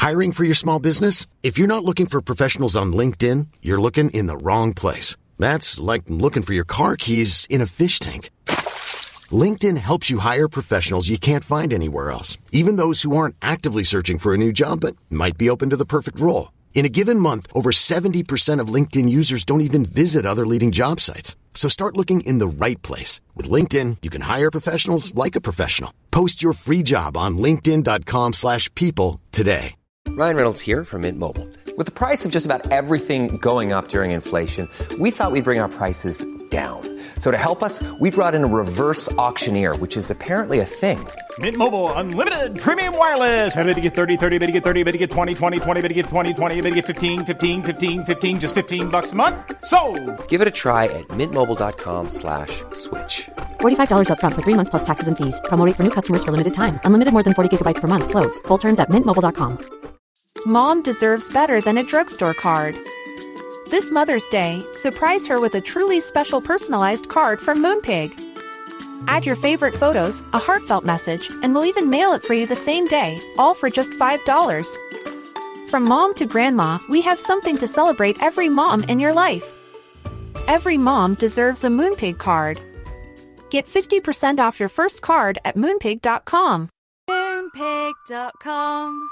Hiring for your small business? If you're not looking for professionals on LinkedIn, you're looking in the wrong place. That's like looking for your car keys in a fish tank. LinkedIn helps you hire professionals you can't find anywhere else, even those who aren't actively searching for a new job but might be open to the perfect role. In a given month, over 70% of LinkedIn users don't even visit other leading job sites. So start looking in the right place. With LinkedIn, you can hire professionals like a professional. Post your free job on linkedin.com/people today. Ryan Reynolds here from Mint Mobile. With the price of just about everything going up during inflation, we thought we'd bring our prices down. So to help us, we brought in a reverse auctioneer, which is apparently a thing. Mint Mobile Unlimited Premium Wireless. How to get 30, 30, bit to get 30, bit to get 20, 20, 20, bit to get 20, 20, bit to get 15, 15, 15, 15, just $15 a month? Sold! Give it a try at mintmobile.com/switch. $45 up front for 3 months plus taxes and fees. Promo rate for new customers for limited time. Unlimited more than 40 gigabytes per month. Slows full terms at mintmobile.com. Mom deserves better than a drugstore card. This Mother's Day, surprise her with a truly special personalized card from Moonpig. Add your favorite photos, a heartfelt message, and we'll even mail it for you the same day, all for just $5. From mom to grandma, we have something to celebrate every mom in your life. Every mom deserves a Moonpig card. Get 50% off your first card at moonpig.com. Moonpig.com.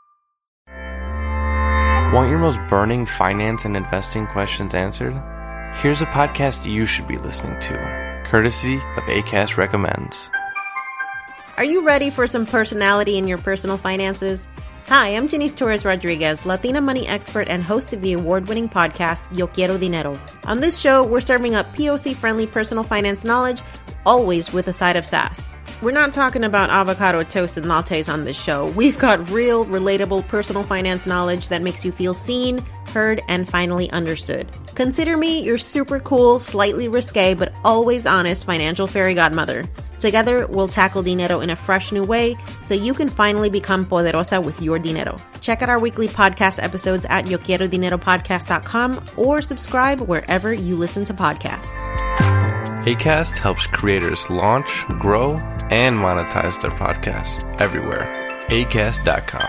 Want your most burning finance and investing questions answered? Here's a podcast you should be listening to, courtesy of Acast Recommends. Are you ready for some personality in your personal finances? Hi, I'm Janice Torres Rodriguez, Latina money expert and host of the award-winning podcast, Yo Quiero Dinero. On this show, we're serving up POC-friendly personal finance knowledge, always with a side of sass. We're not talking about avocado toast and lattes on this show. We've got real, relatable personal finance knowledge that makes you feel seen, heard, and finally understood. Consider me your super cool, slightly risque, but always honest financial fairy godmother. Together, we'll tackle dinero in a fresh new way so you can finally become poderosa with your dinero. Check out our weekly podcast episodes at YoQuieroDineroPodcast.com or subscribe wherever you listen to podcasts. Acast helps creators launch, grow, and monetize their podcasts everywhere. Acast.com.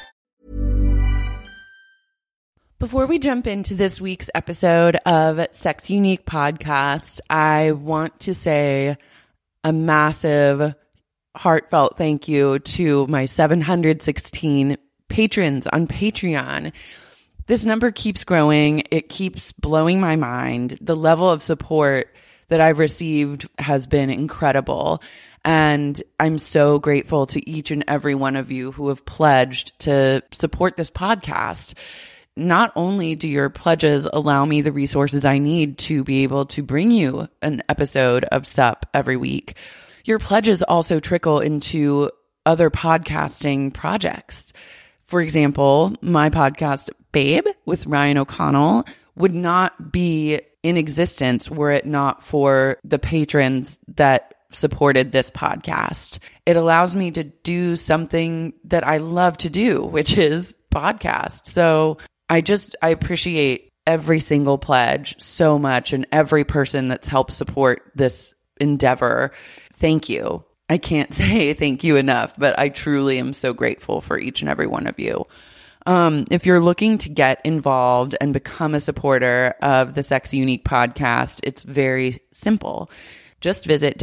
Before we jump into this week's episode of Sex Unique Podcast, I want to say a massive, heartfelt thank you to my 716 patrons on Patreon. This number keeps growing. It keeps blowing my mind. The level of support that I've received has been incredible. And I'm so grateful to each and every one of you who have pledged to support this podcast. Not only do your pledges allow me the resources I need to be able to bring you an episode of SUP every week, your pledges also trickle into other podcasting projects. For example, my podcast, Babe, with Ryan O'Connell, would not be in existence were it not for the patrons that supported this podcast. It allows me to do something that I love to do, which is podcast. So I appreciate every single pledge so much and every person that's helped support this endeavor. Thank you. I can't say thank you enough, but I truly am so grateful for each and every one of you. If you're looking to get involved and become a supporter of the Sex Unique podcast, it's very simple. Just visit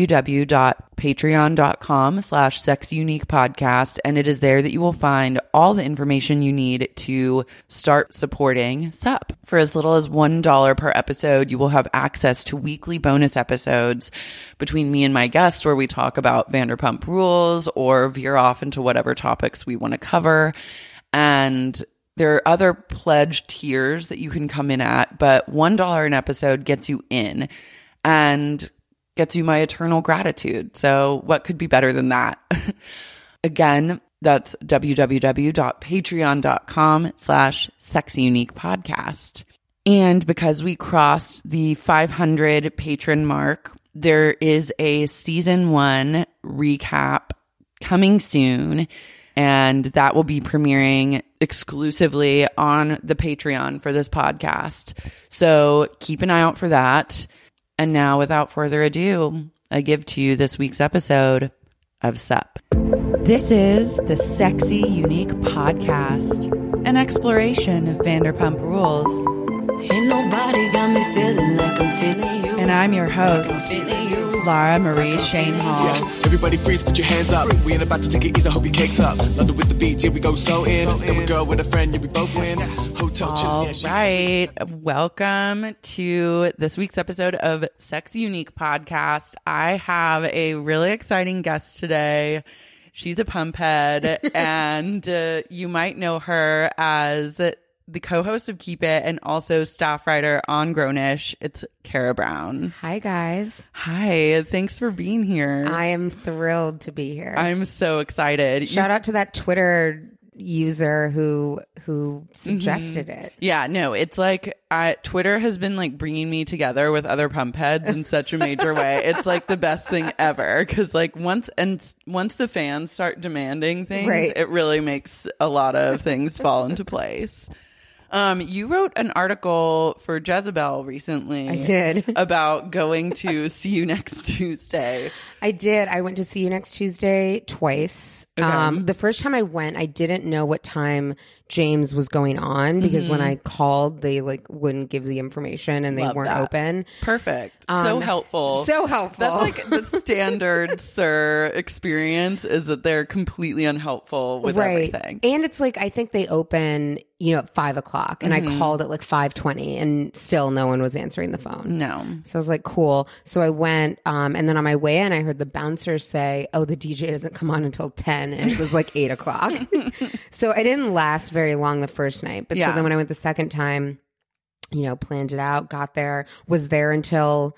www.patreon.com/sexuniquepodcast, and it is there that you will find all the information you need to start supporting SUP. For as little as $1 per episode, you will have access to weekly bonus episodes between me and my guests where we talk about Vanderpump Rules or veer off into whatever topics we want to cover. And there are other pledge tiers that you can come in at, but $1 an episode gets you in and gets you my eternal gratitude. So what could be better than that? Again, that's www.patreon.com/sexuniquepodcast. And because we crossed the 500 patron mark, there is a season 1 recap coming soon. And that will be premiering exclusively on the Patreon for this podcast. So keep an eye out for that. And now, without further ado, I give to you this week's episode of SUP. This is the Sexy Unique Podcast, an exploration of Vanderpump Rules. Ain't nobody got me feeling like I'm feeling you. And I'm your host, Laura Marie Shane Hall. Yeah. Everybody freeze, put your hands up. We ain't about to take it easy, hope your cake's up. London with the beach, here we go so in. Then we girl with a friend, yeah, we both win. Hotel All right. Welcome to this week's episode of Sexy Unique Podcast. I have a really exciting guest today. She's a pump head, and you might know her as the co-host of Keep It and also staff writer on Grownish. It's Kara Brown. Hi, guys. Hi. Thanks for being here. I am thrilled to be here. I'm so excited. Shout out to that Twitter user who suggested it. Yeah, no, it's like Twitter has been like bringing me together with other pump heads in such a major way. It's like the best thing ever because like once the fans start demanding things, right, it really makes a lot of things fall into place. You wrote an article for Jezebel recently. I did. About going to See You Next Tuesday. I did. I went to See You Next Tuesday twice. Okay. The first time I went, I didn't know what time James was going on because when I called, they like wouldn't give the information and they weren't open. Perfect. So helpful. So helpful. That's like the standard SIR experience is that they're completely unhelpful with everything. And it's like, I think they open, at 5:00 and I called at like 5:20 and still no one was answering the phone. No. So I was like, cool. So I went, and then on my way in, I heard the bouncer say, oh, the DJ doesn't come on until 10. And it was like 8:00. So I didn't last very long the first night. But so then when I went the second time, planned it out, got there, was there until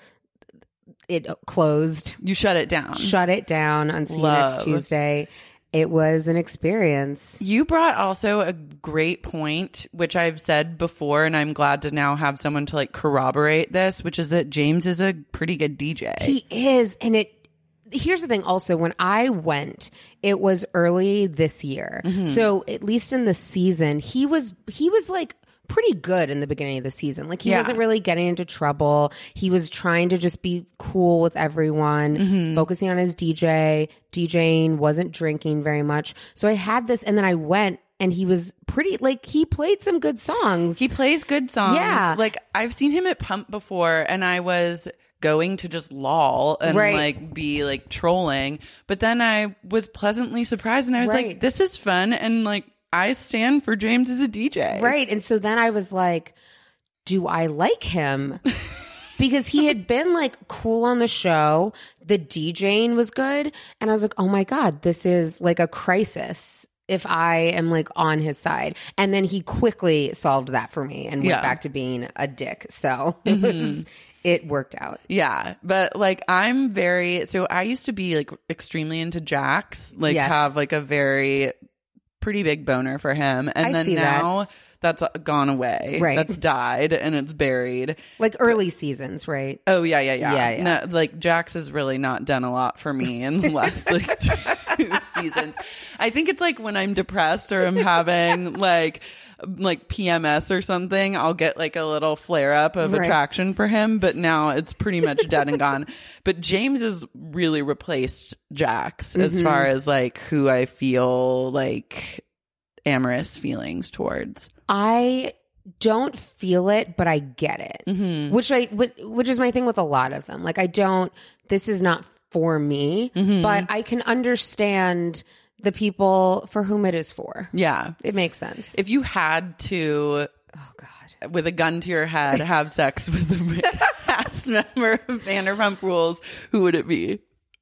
it closed. You shut it down. Shut it down on See You Next Tuesday. It was an experience. You brought also a great point, which I've said before, and I'm glad to now have someone to like corroborate this, which is that James is a pretty good DJ. He is. And here's the thing also, when I went, it was early this year. Mm-hmm. So at least in the season, he was like pretty good in the beginning of the season. Like he wasn't really getting into trouble. He was trying to just be cool with everyone, focusing on his DJing, wasn't drinking very much. So I had this, and then I went, and he was pretty, like, he played some good songs. He plays good songs. Yeah. Like, I've seen him at Pump before, and I was going to just loll and like be like trolling. But then I was pleasantly surprised, and I was like, this is fun. And like, I stand for James as a DJ. Right. And so then I was like, do I like him? Because he had been like cool on the show. The DJing was good. And I was like, oh my God, this is like a crisis if I am like on his side. And then he quickly solved that for me and went back to being a dick. So it worked out. Yeah. But like so I used to be like extremely into Jax, like have like a pretty big boner for him. And then now that's gone away. Right. That's died and it's buried. Like early seasons, right? Oh, yeah. No, like Jax has really not done a lot for me in the last like 2 seasons. I think it's like when I'm depressed or I'm having like PMS or something, I'll get like a little flare up of attraction for him, but now it's pretty much dead and gone. But James has really replaced Jax as far as like who I feel like amorous feelings towards. I don't feel it, but I get it, which is my thing with a lot of them. Like this is not for me, but I can understand the people for whom it is for. Yeah. It makes sense. If you had to, with a gun to your head, have sex with a cast member of Vanderpump Rules, who would it be?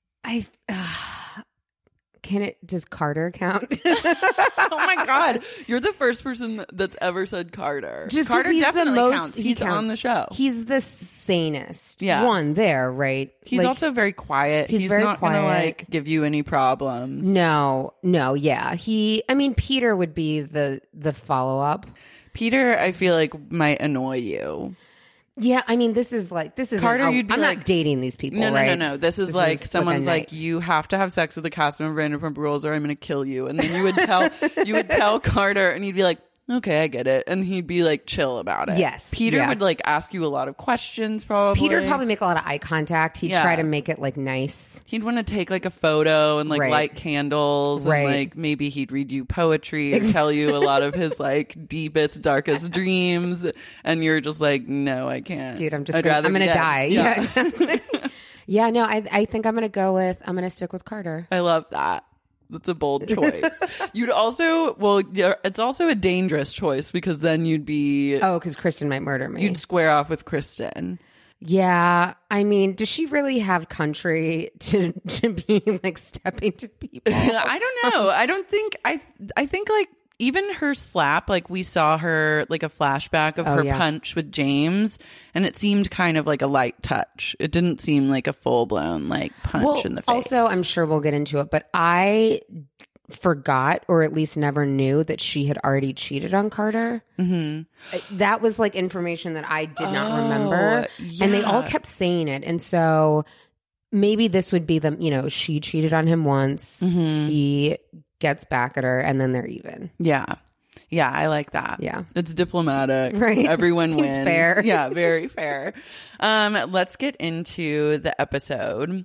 Does Carter count? Oh my God. You're the first person that's ever said Carter. Just Carter he's definitely the most, counts. He's on the show. He's the sanest one there, right? He's like, also very quiet. He's very not quiet. Gonna like give you any problems. No, yeah. Peter would be the follow-up. Peter, I feel like might annoy you. Yeah, I mean, this is Carter. I'm not dating these people. No. This is like someone's like, you have to have sex with a cast member of Vanderpump Rules, or I'm going to kill you. And then you would tell Carter, and he'd be like, okay, I get it. And he'd be like chill about it. Yes. Peter would like ask you a lot of questions probably. Peter would probably make a lot of eye contact. He'd try to make it like nice. He'd want to take like a photo and like light candles. And like maybe he'd read you poetry and tell you a lot of his like deepest, darkest dreams. And you're just like, no, I can't. Dude, I'm gonna die. Yeah. Yeah, no, I think I'm gonna stick with Carter. I love that. That's a bold choice. You'd also, it's also a dangerous choice because then you'd be... Oh, because Kristen might murder me. You'd square off with Kristen. Yeah. I mean, does she really have country to be like stepping to people? I don't know. I don't think, I think like even her slap, like we saw her like a flashback of her punch with James, and it seemed kind of like a light touch. It didn't seem like a full blown like punch in the face. Also, I'm sure we'll get into it, but I forgot, or at least never knew, that she had already cheated on Carter. Mm-hmm. That was like information that I did not remember, and they all kept saying it, and so maybe this would be she cheated on him once. Mm-hmm. He gets back at her, and then they're even. Yeah, I like that. Yeah, it's diplomatic. Right, everyone seems wins. Fair. Yeah, very fair. Let's get into the episode.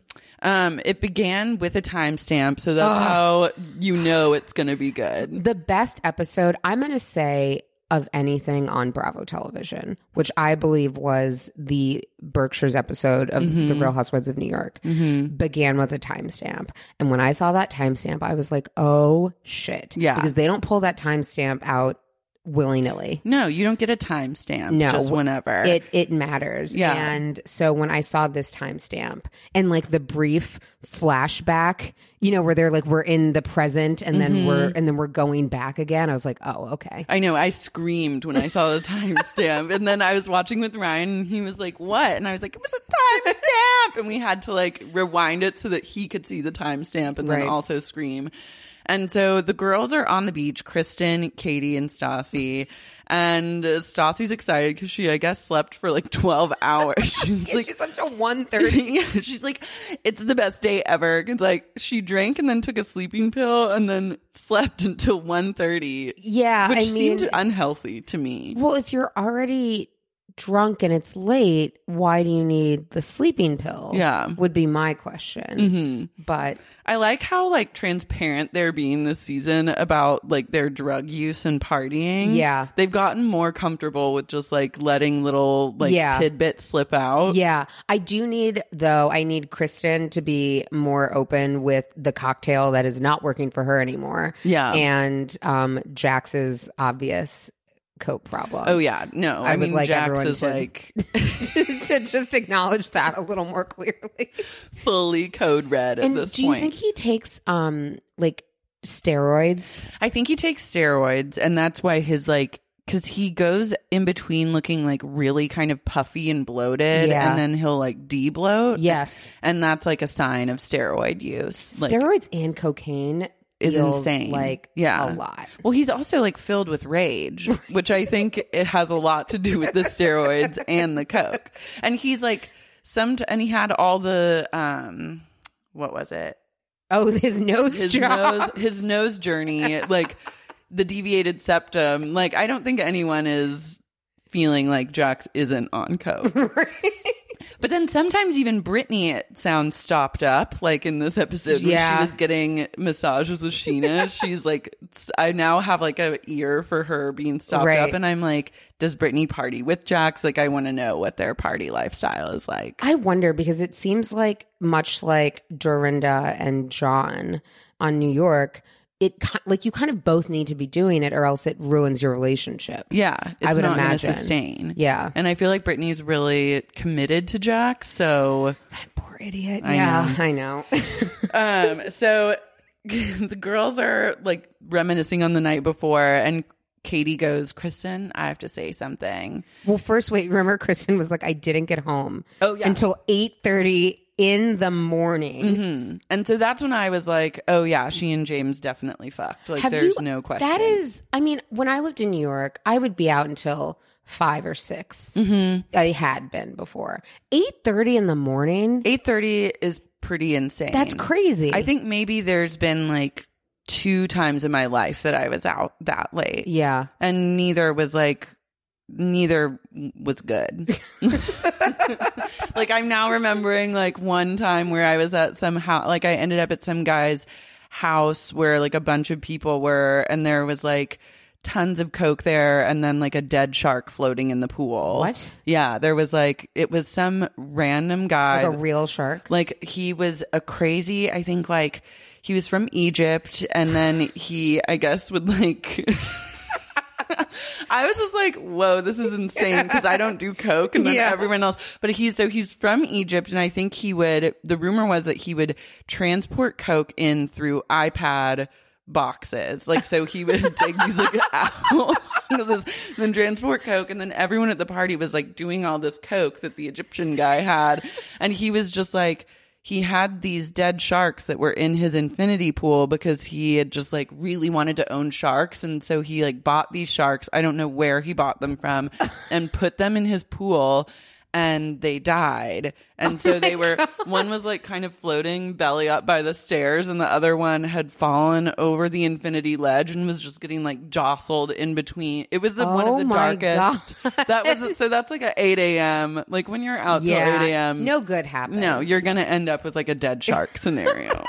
It began with a timestamp, so that's how you know it's going to be good. The best episode, I'm going to say, of anything on Bravo Television, which I believe was the Berkshire's episode of The Real Housewives of New York, began with a timestamp. And when I saw that timestamp, I was like, oh shit. Yeah. Because they don't pull that timestamp out willy-nilly. No, you don't get a timestamp just whenever. It matters. Yeah. And so when I saw this timestamp and like the brief flashback, where they're like, we're in the present and then we're going back again, I was like, oh, okay. I know. I screamed when I saw the timestamp. And then I was watching with Ryan and he was like, what? And I was like, it was a timestamp. And we had to like rewind it so that he could see the timestamp and then also scream. And so the girls are on the beach, Kristen, Katie, and Stassi. And Stassi's excited because she, I guess, slept for like 12 hours. She's like, she's up till 1:30. Yeah, she's like, it's the best day ever. It's like she drank and then took a sleeping pill and then slept until 1:30. Yeah, which seemed unhealthy to me. Well, if you're already drunk and it's late, why do you need the sleeping pill? Yeah, would be my question. But I like how like transparent they're being this season about like their drug use and partying. Yeah, they've gotten more comfortable with just like letting little like tidbits slip out. Yeah, I need Kristen to be more open with the cocktail that is not working for her anymore. Yeah, and Jax's obvious coke problem. Oh yeah, no, I mean, would like Jax everyone is to, like to just acknowledge that a little more clearly. Fully code red at this point. Do you think he takes like steroids? I think he takes steroids, and that's why his like, because he goes in between looking like really kind of puffy and bloated, and then he'll like de-bloat. Yes, and that's like a sign of steroid use. Steroids and cocaine is insane. Like a lot. Well, he's also like filled with rage, which I think it has a lot to do with the steroids and the coke. And he's like and he had all the what was it? Oh, his nose journey, like the deviated septum. Like I don't think anyone is feeling like Jax isn't on coke. But then sometimes even Brittany, it sounds stopped up, like in this episode when she was getting massages with Sheena. She's like, I now have like an ear for her being stopped up. And I'm like, does Brittany party with Jax? Like, I want to know what their party lifestyle is like. I wonder, because it seems like much like Dorinda and John on New York, you kind of both need to be doing it or else it ruins your relationship. Yeah, it's I would not imagine. Gonna sustain. Yeah. And I feel like Brittany's really committed to Jax, so... That poor idiot. I know. So the girls are like reminiscing on the night before, and Katie goes, Kristen, I have to say something. Well, first, wait, remember Kristen was like, I didn't get home until 8:30 in the morning. And so that's when I was like, oh yeah, she and James definitely fucked. Like there's no question. That is, I mean, when I lived in New York, I would be out until 5 or 6. I had been before. 8:30 in the morning. 8:30 is pretty insane. That's crazy. I think maybe there's been like 2 times in my life that I was out that late. Yeah. And neither was good. Like, I'm now remembering like one time where I was at some house, like I ended up at some guy's house where like a bunch of people were, and there was like tons of Coke there, and then like a dead shark floating in the pool. What? Yeah, there was like, it was some random guy. Like a real shark? Like, he was a crazy, I think like he was from Egypt, and then he, I guess, would like... I was just like, whoa, this is insane, because I don't do Coke, and then everyone else. But he's from Egypt, and I think the rumor was that he would transport Coke in through iPad boxes. Like, so he would take these like apples, then transport Coke, and then everyone at the party was like doing all this Coke that the Egyptian guy had. And he was just like, he had these dead sharks that were in his infinity pool because he had just like really wanted to own sharks. And so he like bought these sharks. I don't know where he bought them from, and put them in his pool, and they died. And so they were, one was like kind of floating belly up by the stairs, and the other one had fallen over the infinity ledge and was just getting like jostled in between. It was one of the darkest. God. That was, so that's like at 8 a.m. Like when you're out till 8 a.m. No good happens. No, you're going to end up with like a dead shark scenario.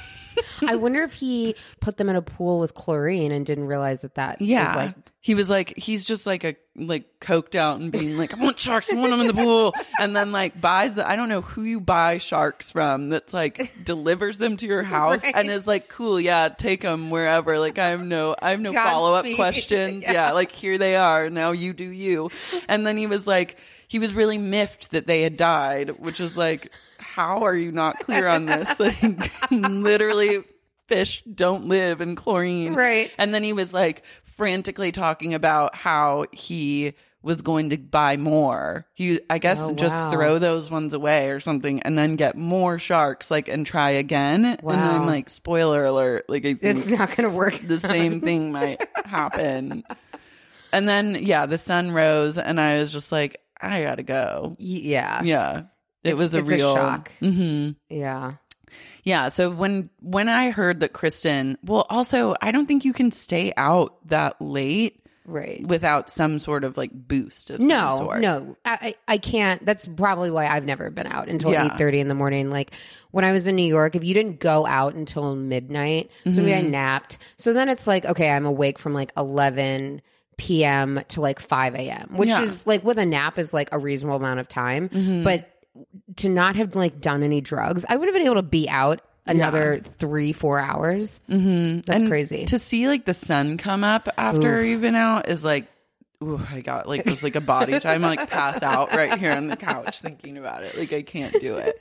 I wonder if he put them in a pool with chlorine and didn't realize that was like... He was like, he's just like coked out and being like, I want sharks, I want them in the pool. And then like buys I don't know who you buy sharks from, that's like delivers them to your house and is like, cool, yeah, take them wherever. Like I have no follow-up questions. Yeah, like here they are. Now you do you. And then he was really miffed that they had died, which was like, how are you not clear on this? Like literally fish don't live in chlorine. Right. And then he was like frantically talking about how he was going to buy more. I guess just throw those ones away or something, and then get more sharks, like, and try again. Wow. And I'm like, spoiler alert, like I think it's not going to work. The same thing might happen. And then the sun rose, and I was just like, I gotta go. Yeah. It was a real shock. Mm-hmm. Yeah. Yeah. So when I heard that Kristen, well, also, I don't think you can stay out that late. Right. Without some sort of like boost of some sort. No, I can't. That's probably why I've never been out until 8:30 in the morning. Like when I was in New York, if you didn't go out until midnight, so maybe I napped. So then it's like, okay, I'm awake from like 11 p.m. to like 5 a.m., which is like with a nap is like a reasonable amount of time. But to not have like done any drugs, I would have been able to be out another 3-4 hours. That's crazy. To see like the sun come up after you've been out is like, ooh, I got like, there's like a body time. I like pass out right here on the couch thinking about it. Like I can't do it.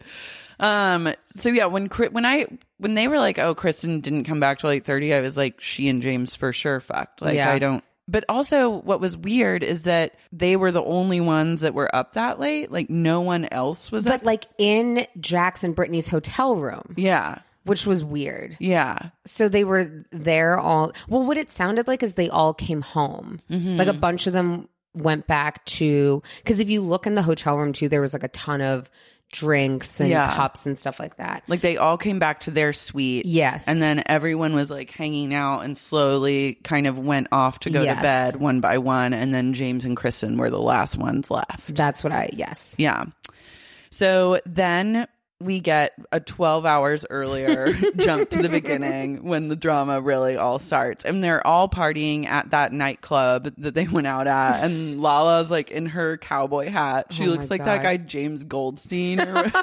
So yeah, when they were like, oh, Kristen didn't come back till 8:30, I was like, she and James for sure fucked. Like I don't. But also what was weird is that they were the only ones that were up that late. Like no one else was up. But like in Jax and Brittany's hotel room. Yeah. Which was weird. Yeah. So they were there all... Well, what it sounded like is they all came home. Like a bunch of them went back to... Because if you look in the hotel room too, there was like a ton of drinks and cups and stuff like that. Like they all came back to their suite. Yes. And then everyone was like hanging out and slowly kind of went off to go to bed one by one. And then James and Kristen were the last ones left. That's what Yeah. So then we get a 12 hours earlier jump to the beginning when the drama really all starts. And they're all partying at that nightclub that they went out at. And Lala's like in her cowboy hat. She looks like that guy, James Goldstein.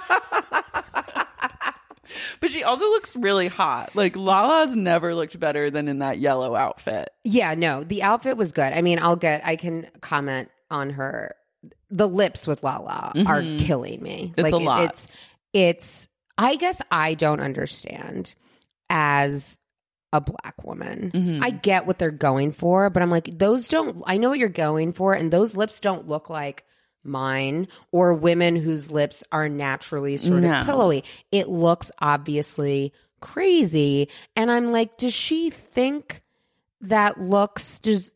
But she also looks really hot. Like Lala's never looked better than in that yellow outfit. Yeah, no, the outfit was good. I mean, I can comment on her. The lips with Lala are killing me. It's a lot. It's I guess I don't understand as a black woman. I get what they're going for, but I'm like, I know what you're going for, and those lips don't look like mine or women whose lips are naturally sort of pillowy. It looks obviously crazy. And I'm like, does she think that looks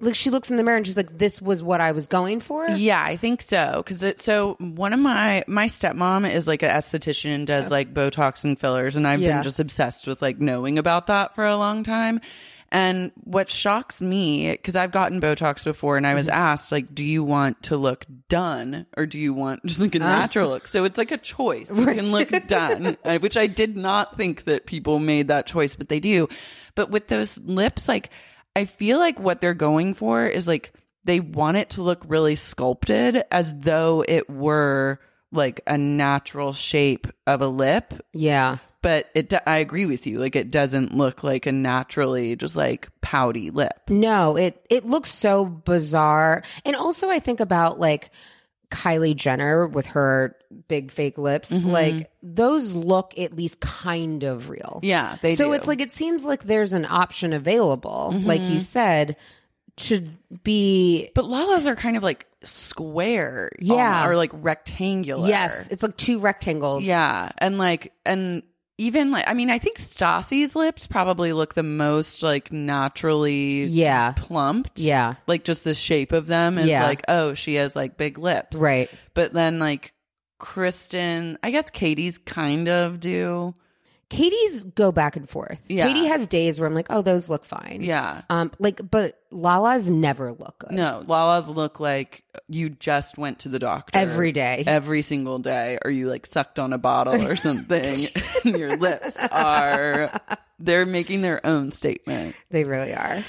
like she looks in the mirror and she's like, this was what I was going for? Yeah, I think so. Because one of my stepmom is like an esthetician and does like Botox and fillers. And I've been just obsessed with like knowing about that for a long time. And what shocks me, because I've gotten Botox before and I was asked, like, do you want to look done or do you want just like a natural look? So it's like a choice. You can look done, which I did not think that people made that choice, but they do. But with those lips, like, I feel like what they're going for is like they want it to look really sculpted as though it were like a natural shape of a lip. Yeah. But I agree with you. Like, it doesn't look like a naturally just like pouty lip. No, it looks so bizarre. And also I think about like Kylie Jenner with her big fake lips. Like those look at least kind of real. Yeah, they do. So it's like, it seems like there's an option available, like you said, to be. But Lala's are kind of like square. Yeah. Or like rectangular. Yes. It's like two rectangles. Yeah. And even like, I mean, I think Stassi's lips probably look the most like naturally plumped. Yeah. Like just the shape of them is like, oh, she has like big lips. Right. But then like Kristen, I guess Katie's kind of do. Katie's go back and forth. Yeah. Katie has days where I'm like, oh, those look fine. Yeah. But Lala's never look good. No, Lala's look like you just went to the doctor every day, every single day, or you like sucked on a bottle or something. And your lips they're making their own statement. They really are.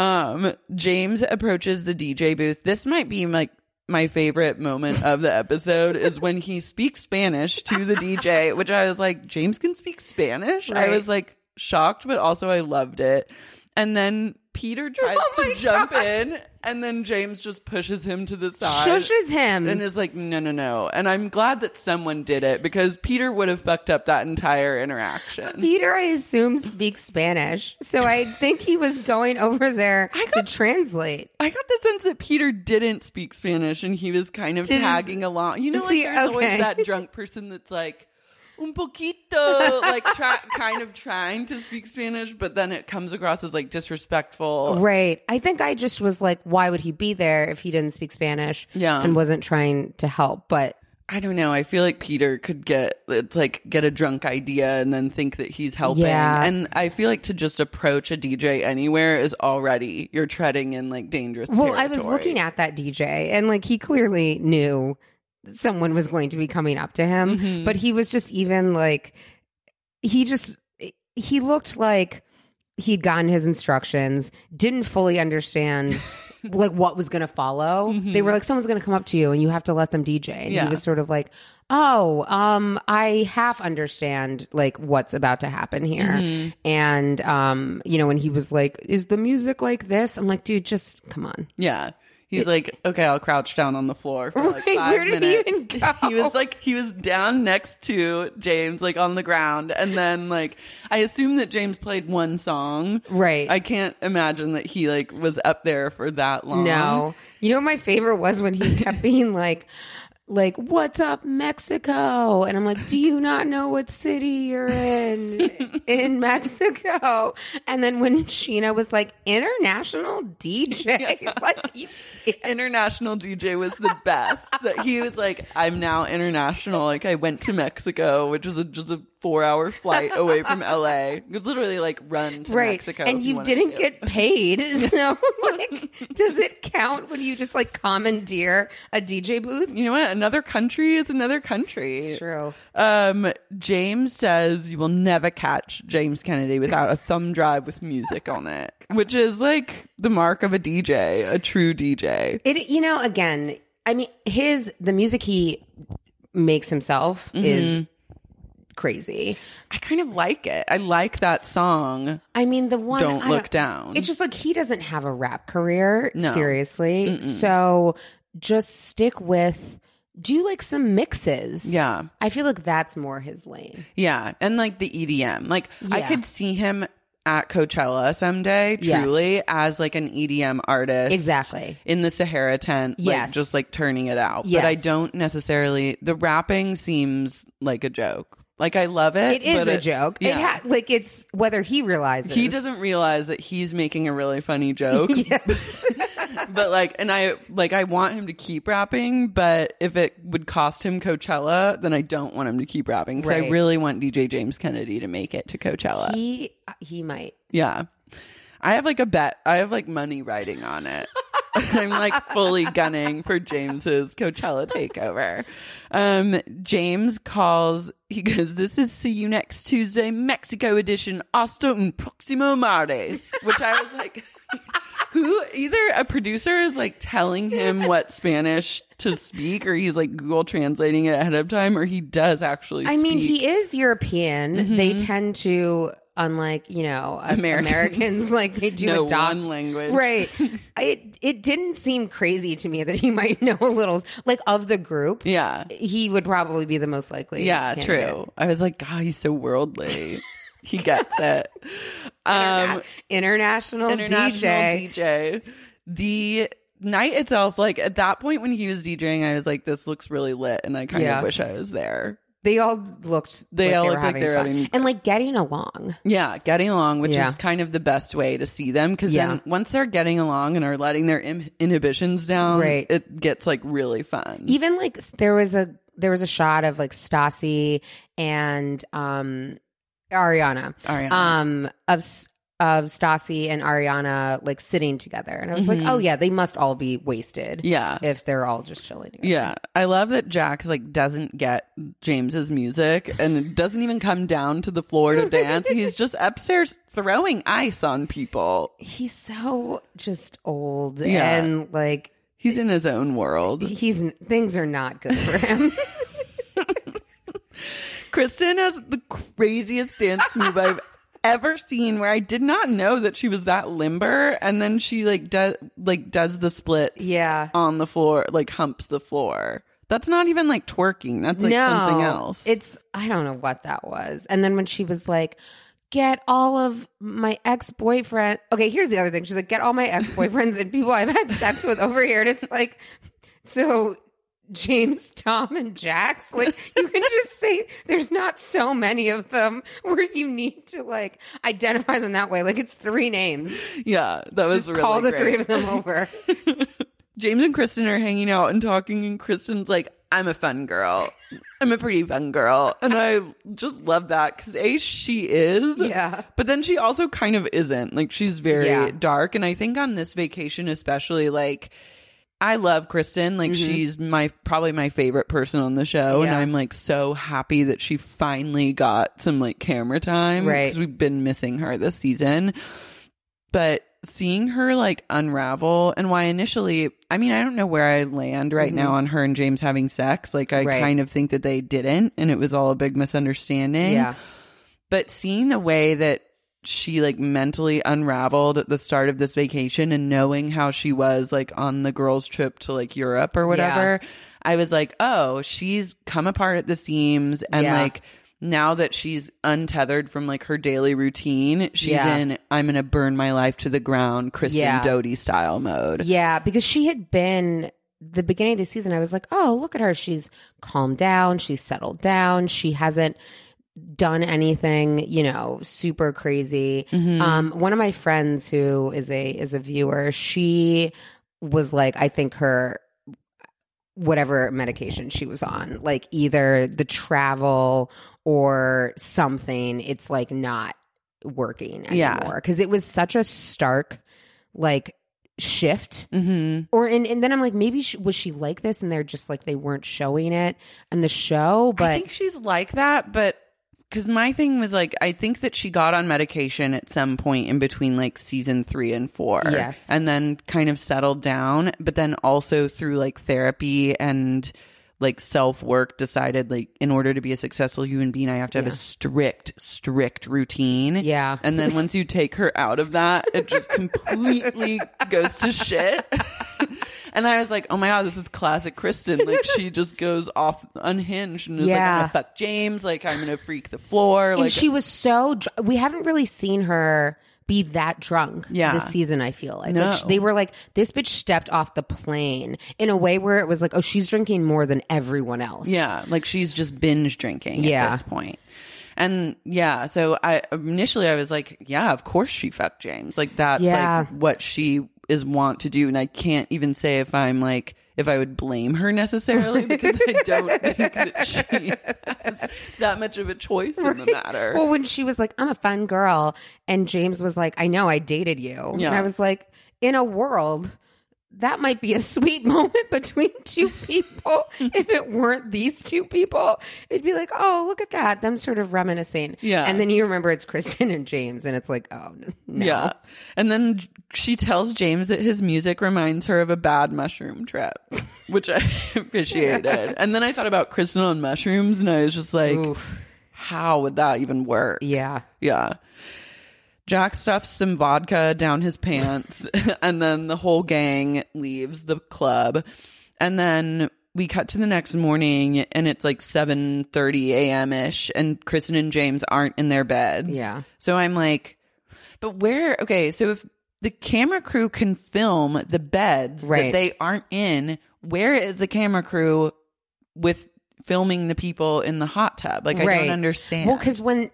James approaches the DJ booth. This might be like my favorite moment of the episode is when he speaks Spanish to the DJ, which I was like, James can speak Spanish? Right. I was like shocked, but also I loved it. And then Peter tries to jump in, and then James just pushes him to the side. Shushes him. And is like, no. And I'm glad that someone did it, because Peter would have fucked up that entire interaction. Peter, I assume, speaks Spanish. So I think he was going over there to translate. I got the sense that Peter didn't speak Spanish, and he was kind of tagging along. You know, like there's always that drunk person that's like, un poquito, like kind of trying to speak Spanish, but then it comes across as like disrespectful. Right. I think I just was like, why would he be there if he didn't speak Spanish and wasn't trying to help? But I don't know. I feel like Peter could get a drunk idea and then think that he's helping. Yeah. And I feel like to just approach a DJ anywhere is already, you're treading in like dangerous territory. I was looking at that DJ and like he clearly knew someone was going to be coming up to him, but he was just even like, he looked like he'd gotten his instructions, didn't fully understand like what was going to follow. They were like, someone's going to come up to you and you have to let them DJ. And he was sort of like, I half understand like what's about to happen here. And, you know, when he was like, is the music like this? I'm like, dude, just come on. Yeah. He's like, okay, I'll crouch down on the floor for like 5 where minutes. Did he even go? He was down next to James, like on the ground. And then like, I assume that James played one song. Right. I can't imagine that he like was up there for that long. No. You know what my favorite was when he kept being like, what's up, Mexico? And I'm like, do you not know what city you're in Mexico? And then when Sheena was like, international DJ, international DJ was the best. That he was like, I'm now international. Like I went to Mexico, which was just a 4-hour flight away from LA. You could literally like run to Mexico. And you didn't get paid. So like, does it count when you just like commandeer a DJ booth? You know what? Another country is another country. It's true. James says you will never catch James Kennedy without a thumb drive with music on it, which is like the mark of a DJ, a true DJ. It, you know, again, I mean, the music he makes himself is crazy. I kind of like it. I like that song. I mean, the one Don't Look Down. It's just like he doesn't have a rap career, No. seriously. So just stick with, do like some mixes. Yeah. I feel like that's more his lane. Yeah. And like the EDM. Like I could see him at Coachella someday, truly, as like an EDM artist. Exactly. In the Sahara tent, like just like turning it out. Yes. But I don't necessarily, the rapping seems like a joke. Like, I love it. It is a joke. Yeah. It's whether he realizes. He doesn't realize that he's making a really funny joke. But like, and I want him to keep rapping, but if it would cost him Coachella, then I don't want him to keep rapping because I really want DJ James Kennedy to make it to Coachella. He might. Yeah. I have like a bet. I have like money riding on it. I'm like fully gunning for James's Coachella takeover. James he goes, "This is See You Next Tuesday, Mexico edition, hasta un próximo martes," which I was like, either a producer is like telling him what Spanish to speak, or he's like Google translating it ahead of time, or he does actually speak. I mean, he is European. Mm-hmm. They tend to, unlike, us Americans, like they do adopt one language. Right. It didn't seem crazy to me that he might know a little, like, of the group. Yeah. He would probably be the most likely. Yeah, candidate. True. I was like, God, he's so worldly. He gets it. International DJ. The night itself, like at that point when he was DJing, I was like, this looks really lit, and I kind of wish I was there. They all looked like they were having and like getting along. Yeah, getting along, which is kind of the best way to see them, because then once they're getting along and are letting their inhibitions down, it gets like really fun. Even like there was a shot of like Stassi and Ariana. Of Stassi and Ariana like sitting together, and I was like, oh yeah, they must all be wasted. Yeah, if they're all just chilling together. Yeah, I love that Jax like doesn't get James's music and doesn't even come down to the floor to dance. He's just upstairs throwing ice on people. He's so just old and like he's in his own world. Things are not good for him. Kristen has the craziest dance move I've ever seen, where I did not know that she was that limber, and then she does the splits on the floor, like humps the floor. That's not even like twerking. That's like something else. I don't know what that was. And then when she was like, get all of my ex-boyfriend. Okay, here's the other thing. She's like, get all my ex-boyfriends and people I've had sex with over here. And it's like, so James, Tom, and Jax, like you can just say there's not so many of them where you need to like identify them that way. Like it's 3 names. Yeah, that was just really call the great. 3 of them over. James and Kristen are hanging out and talking, and Kristen's like, I'm a fun girl. I'm a pretty fun girl. And I just love that because she is. Yeah. But then she also kind of isn't. Like she's very dark. And I think on this vacation especially, like, I love Kristen. Like she's probably my favorite person on the show. And I'm like so happy that she finally got some like camera time. Right. Because we've been missing her this season. But seeing her like unravel, and why initially, I mean, I don't know where I land right now on her and James having sex. Like I kind of think that they didn't, and it was all a big misunderstanding. Yeah. But seeing the way that she like mentally unraveled at the start of this vacation, and knowing how she was like on the girls' trip to like Europe or whatever, I was like, oh, she's come apart at the seams, and like now that she's untethered from like her daily routine, she's in I'm gonna burn my life to the ground Kristen Doty style mode. Yeah, because she had been the beginning of the season, I was like, oh, look at her, she's calmed down, she's settled down, she hasn't done anything, super crazy. One of my friends who is a viewer, she was like, I think her whatever medication she was on, like either the travel or something, it's like not working anymore because it was such a stark like shift. Or and then I'm like, maybe was she like this and they're just like they weren't showing it in the show. But I think she's like that, but because my thing was like, I think that she got on medication at some point in between like season 3 and 4. Yes. And then kind of settled down. But then also through like therapy and like self-work decided like in order to be a successful human being, I have to have a strict routine. Yeah. And then once you take her out of that, it just completely goes to shit. And I was like, oh my God, this is classic Kristen. Like she just goes off unhinged and is like, I'm gonna fuck James. Like I'm gonna freak the floor. And like she was so, we haven't really seen her be that drunk this season, I feel like. No. Like they were like, this bitch stepped off the plane in a way where it was like, oh, she's drinking more than everyone else. Yeah, like she's just binge drinking at this point. And yeah, so I was like, yeah, of course she fucked James. Like that's like what she is want to do. And I can't even say if I would blame her necessarily, because I don't think that she has that much of a choice in the matter. Well, when she was like, I'm a fun girl, and James was like, I know, I dated you. Yeah. And I was like, in a world, that might be a sweet moment between two people. If it weren't these two people, it'd be like, oh, look at that. Them sort of reminiscing. Yeah. And then you remember it's Kristen and James, and it's like, oh, no. Yeah. And then she tells James that his music reminds her of a bad mushroom trip, which I appreciated. And then I thought about Kristen on mushrooms, and I was just like, how would that even work? Yeah. Yeah. Jack stuffs some vodka down his pants, and then the whole gang leaves the club. And then we cut to the next morning, and it's like 7:30 a.m.-ish, and Kristen and James aren't in their beds. Yeah. So I'm like, but where? Okay, so if the camera crew can film the beds that they aren't in, where is the camera crew with filming the people in the hot tub? Like, I don't understand. Well, because when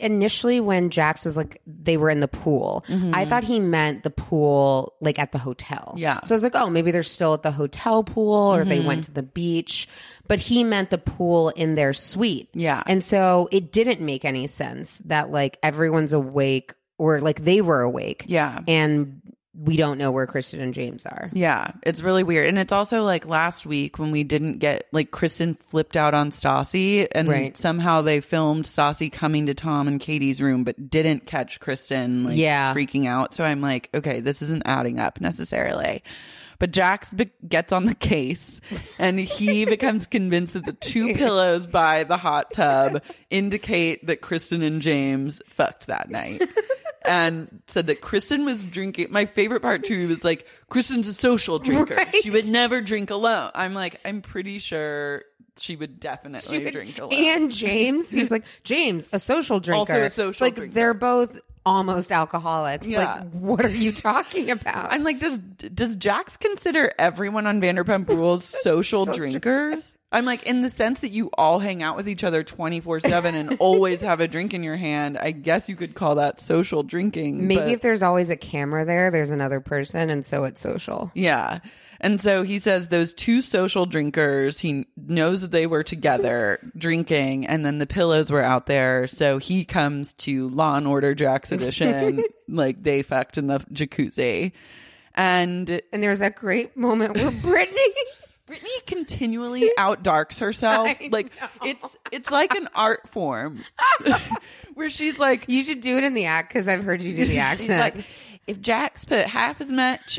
Jax was like, they were in the pool, I thought he meant the pool like at the hotel. Yeah. So I was like, oh, maybe they're still at the hotel pool, or they went to the beach. But he meant the pool in their suite. Yeah. And so it didn't make any sense that like everyone's awake, or like they were awake. Yeah. And we don't know where Kristen and James are. Yeah, it's really weird. And it's also like last week when we didn't get, like, Kristen flipped out on Stassi, and somehow they filmed Stassi coming to Tom and Katie's room, but didn't catch Kristen like freaking out. So I'm like, okay, this isn't adding up necessarily. But Jax gets on the case, and he becomes convinced that the two pillows by the hot tub indicate that Kristen and James fucked that night. And said that Kristen was drinking. My favorite part too was like, Kristen's a social drinker. She would never drink alone. I'm like, I'm pretty sure she would definitely drink alone. And James, he's like, James, a social drinker. Also a social drinker. They're both almost alcoholics. Yeah. Like, what are you talking about? I'm like, does Jax consider everyone on Vanderpump Rules social drinkers? I'm like, in the sense that you all hang out with each other 24/7 and always have a drink in your hand, I guess you could call that social drinking. Maybe if there's always a camera there, there's another person, and so it's social. Yeah. And so he says those two social drinkers, he knows that they were together drinking, and then the pillows were out there. So he comes to Law and Order Jax edition, like they fucked in the jacuzzi. And there's that great moment where Brittany continually outdarks herself. Like it's like an art form where she's like, you should do it in the act, because I've heard you do the accent. She's like, if Jax put half as much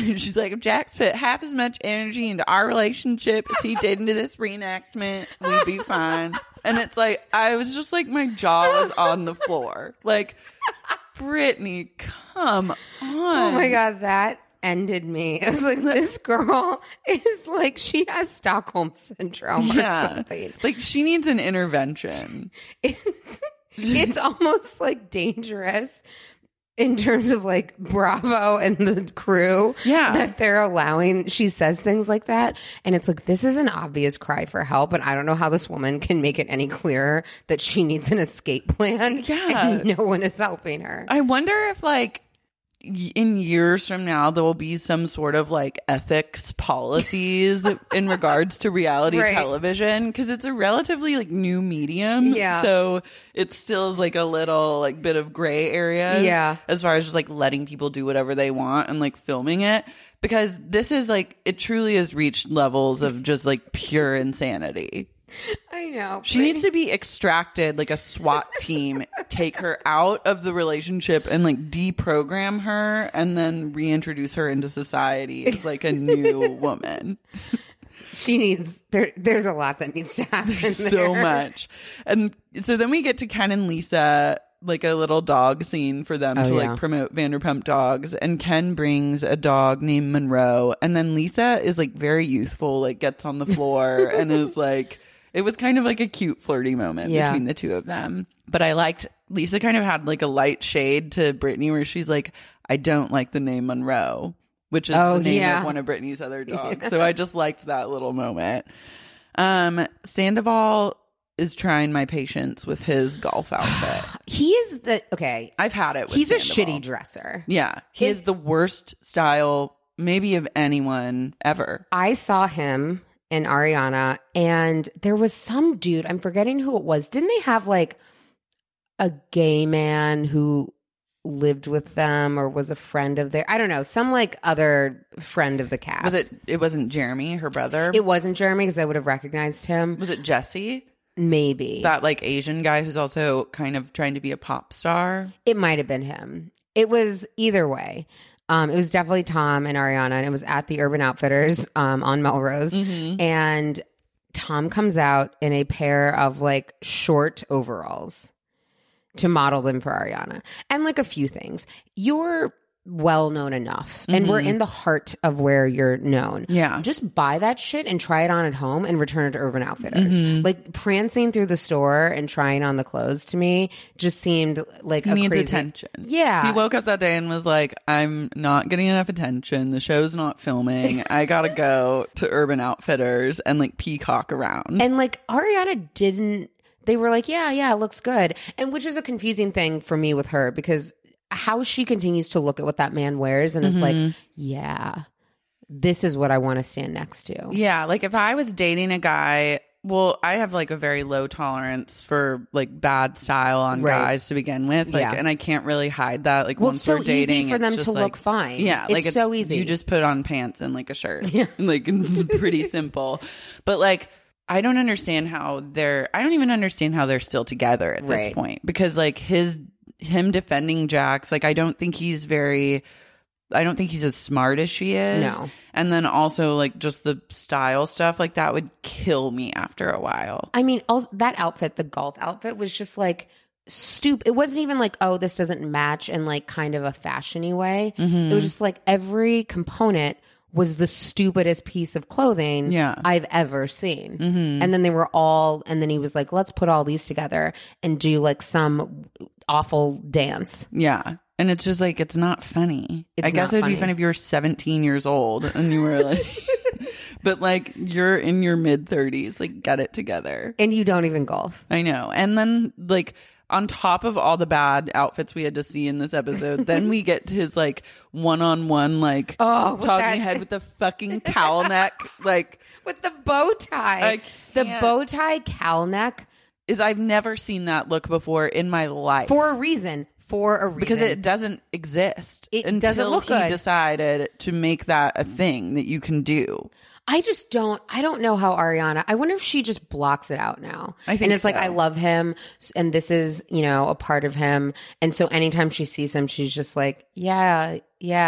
energy into our relationship as he did into this reenactment, we'd be fine. And it's like, I was just like, my jaw was on the floor. Like, Brittany, come on. Oh my God, that ended me. It was like, this girl is like, she has Stockholm syndrome or something. Like, she needs an intervention. It's almost like dangerous in terms of like Bravo and the crew, that they're allowing, she says things like that. And it's like, this is an obvious cry for help. And I don't know how this woman can make it any clearer that she needs an escape plan. Yeah. And no one is helping her. I wonder if like in years from now, there will be some sort of like ethics policies in regards to reality television, because it's a relatively like new medium. Yeah. So it still is like a little like bit of gray area. Yeah. As far as just like letting people do whatever they want and like filming it. Because this is like, it truly has reached levels of just like pure insanity. I know. She needs to be extracted, like a SWAT team, take her out of the relationship and like deprogram her and then reintroduce her into society as like a new woman. She needs, there's a lot that needs to happen. There's so much. And so then we get to Ken and Lisa, like a little dog scene for them to like promote Vanderpump Dogs, and Ken brings a dog named Monroe, and then Lisa is like very youthful, like gets on the floor and is like, it was kind of like a cute flirty moment between the two of them. But I liked, Lisa kind of had like a light shade to Brittany where she's like, I don't like the name Monroe, which is the name of one of Brittany's other dogs. So I just liked that little moment. Sandoval is trying my patience with his golf outfit. He is okay. I've had it with He's Sandoval. a shitty dresser. Yeah. He is the worst style maybe of anyone ever. I saw him and Ariana, and there was some dude, I'm forgetting who it was. Didn't they have like a gay man who lived with them or was a friend of I don't know, some like other friend of the cast? It wasn't Jeremy, her brother? It wasn't Jeremy because I would have recognized him. Was it Jesse? Maybe. That like Asian guy who's also kind of trying to be a pop star? It might have been him. It was either way. It was definitely Tom and Ariana, and it was at the Urban Outfitters on Melrose. Mm-hmm. And Tom comes out in a pair of like short overalls to model them for Ariana. And like a few things. You're well known enough, and we're in the heart of where you're known. Yeah. Just buy that shit and try it on at home and return it to Urban Outfitters. Like prancing through the store and trying on the clothes to me just seemed like he needs attention. Yeah. He woke up that day and was like, I'm not getting enough attention. The show's not filming. I gotta go to Urban Outfitters and like peacock around. And like Ariana didn't. They were like, yeah, it looks good. And which is a confusing thing for me with her because how she continues to look at what that man wears and is like, yeah, this is what I want to stand next to. Yeah. Like if I was dating a guy, well, I have like a very low tolerance for like bad style on guys to begin with. Like, and I can't really hide that. Like once we're dating, it's so easy for them to like, look fine. Yeah. It's like so easy. You just put on pants and like a shirt. Yeah. Like it's pretty simple. But like, I don't understand how I don't even understand how they're still together at this point because like him defending Jax, like I don't think he's as smart as she is. No. And then also like just the style stuff, like that would kill me after a while. I mean, also, that outfit, the golf outfit was just like stupid. It wasn't even like, oh, this doesn't match in like kind of a fashion-y way. It was just like every component was the stupidest piece of clothing I've ever seen. And then and then he was like, let's put all these together and do like some awful dance. Yeah. And it's just like, it's not funny. I guess it would be funny if you were 17 years old and you were like, but like you're in your mid 30s, like get it together. And you don't even golf. I know. And then like, on top of all the bad outfits we had to see in this episode, then we get to his like one-on-one like talking head with the fucking cowl neck, like with the bow tie. The bow tie cowl neck is I've never seen that look before in my life for a reason. Because it doesn't exist. It doesn't look good. He decided to make that a thing that you can do. I don't know how Ariana, I wonder if she just blocks it out now. I think and it's so. like, I love him and this is, a part of him. And so anytime she sees him, she's just like, yeah.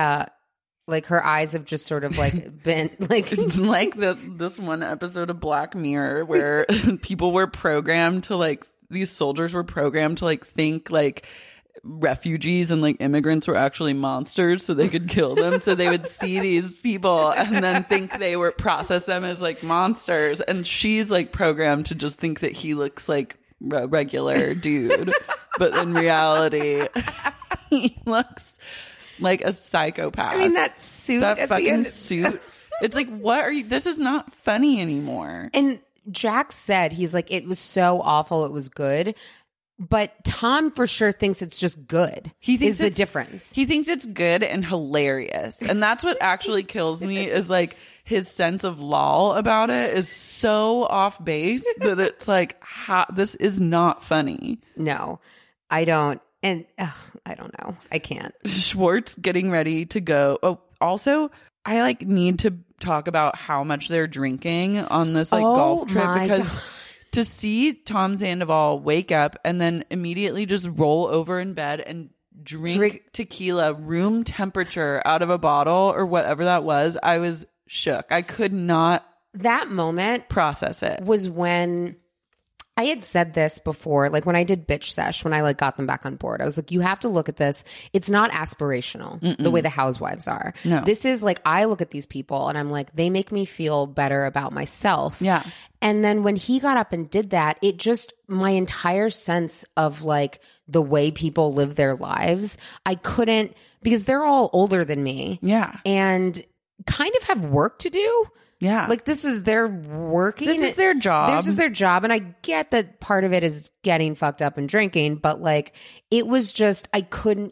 Like her eyes have just sort of like been like. It's like this one episode of Black Mirror where people were programmed to like, these soldiers were programmed to like think like refugees and like immigrants were actually monsters so they could kill them. So they would see these people and then think they were process them as like monsters. And she's like programmed to just think that he looks like a regular dude. But in reality, he looks like a psychopath. I mean, that suit. That fucking suit. It's like, what are you? This is not funny anymore. And Jax said, he's like, it was so awful, it was good. But Tom for sure thinks it's just good. He thinks is the difference. He thinks it's good and hilarious. And that's what actually kills me is like his sense of lol about it is so off base that it's like, this is not funny. No, I don't. And I don't know. I can't. Schwartz getting ready to go. Oh, also, I like need to talk about how much they're drinking on this like golf trip because God. To see Tom Sandoval wake up and then immediately just roll over in bed and drink tequila room temperature out of a bottle or whatever that was, I was shook. I could not that moment process it. Was when I had said this before, like when I did Bitch Sesh, when I like got them back on board, I was like, you have to look at this. It's not aspirational the way the housewives are. No. This is like, I look at these people and I'm like, they make me feel better about myself. Yeah. And then when he got up and did that, it just, my entire sense of like the way people live their lives, I couldn't, because they're all older than me. Yeah. And kind of have work to do. Yeah. Like this is their working. This is their job. This is their job. And I get that part of it is getting fucked up and drinking, but like it was just, I couldn't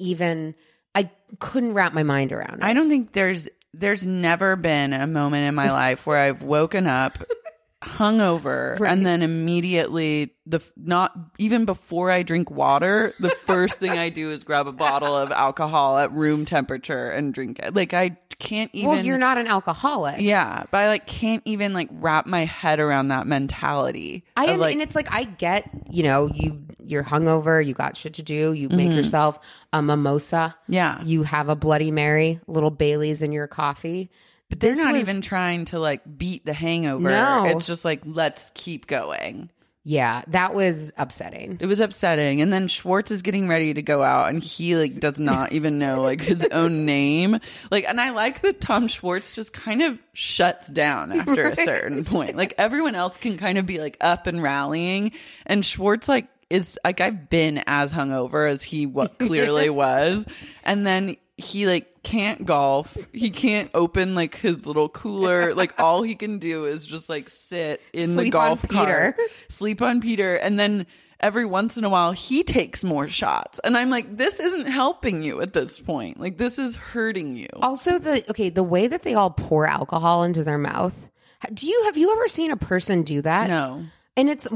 wrap my mind around it. I don't think there's never been a moment in my life where I've woken up hungover and then immediately not even before I drink water, the first thing I do is grab a bottle of alcohol at room temperature and drink it. Like I can't even. Well, you're not an alcoholic. Yeah, but I like can't even like wrap my head around that mentality. And it's like I get, you're hungover, you got shit to do, you make yourself a mimosa. Yeah, you have a Bloody Mary, a little Bailey's in your coffee. But they're not even trying to like beat the hangover. No. It's just like, let's keep going. Yeah, that was upsetting. It was upsetting. And then Schwartz is getting ready to go out and he like does not even know like his own name. Like, and I like that Tom Schwartz just kind of shuts down after a certain point. Like everyone else can kind of be like up and rallying. And Schwartz like is like, I've been as hungover as he clearly was. And then he like can't golf. He can't open like his little cooler. Like all he can do is just like sit in the golf cart, sleep on Peter. And then every once in a while he takes more shots. And I'm like, this isn't helping you at this point. Like this is hurting you. Also the way that they all pour alcohol into their mouth. Have you ever seen a person do that? No. And it's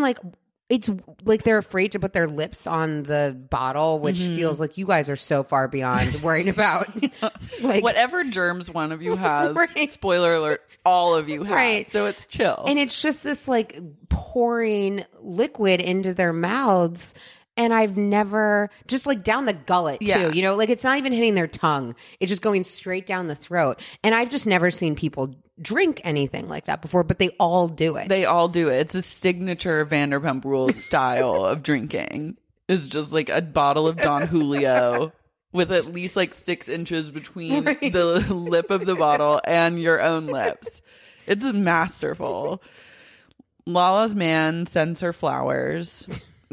like they're afraid to put their lips on the bottle, which feels like you guys are so far beyond worrying about like whatever germs one of you has. Right. Spoiler alert, all of you have. Right. So it's chill. And it's just this like pouring liquid into their mouths. And I've never, just like down the gullet too, like it's not even hitting their tongue. It's just going straight down the throat. And I've just never seen people drink anything like that before, but they all do it. They all do it. It's a signature Vanderpump Rules style of drinking. It's just like a bottle of Don Julio with at least like 6 inches between the lip of the bottle and your own lips. It's masterful. Lala's man sends her flowers.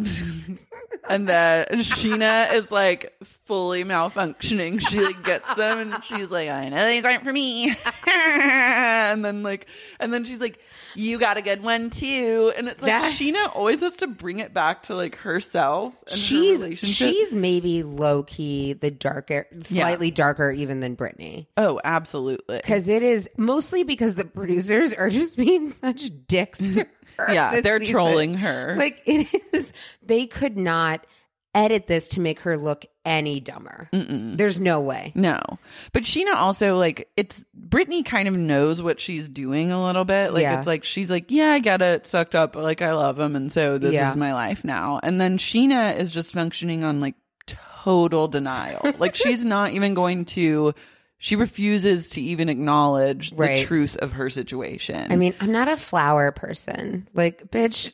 And then Sheena is like fully malfunctioning. She like gets them and she's like, I know these aren't for me. and then she's like, you got a good one too. And it's like Sheena always has to bring it back to like herself and her relationship. She's maybe low key the darker, slightly darker even than Brittany. Oh, absolutely. Because it is mostly because the producers are just being such dicks to her. Yeah, they're trolling her. Like it is, they could not edit this to make her look any dumber. There's no way. No. But Sheena also like, it's Brittany kind of knows what she's doing a little bit. Like it's like, she's like, yeah, I get it. Sucked up. But like, I love him. And so this is my life now. And then Sheena is just functioning on like total denial. Like she's not even going to, she refuses to even acknowledge the truth of her situation. I mean, I'm not a flower person. Like, bitch.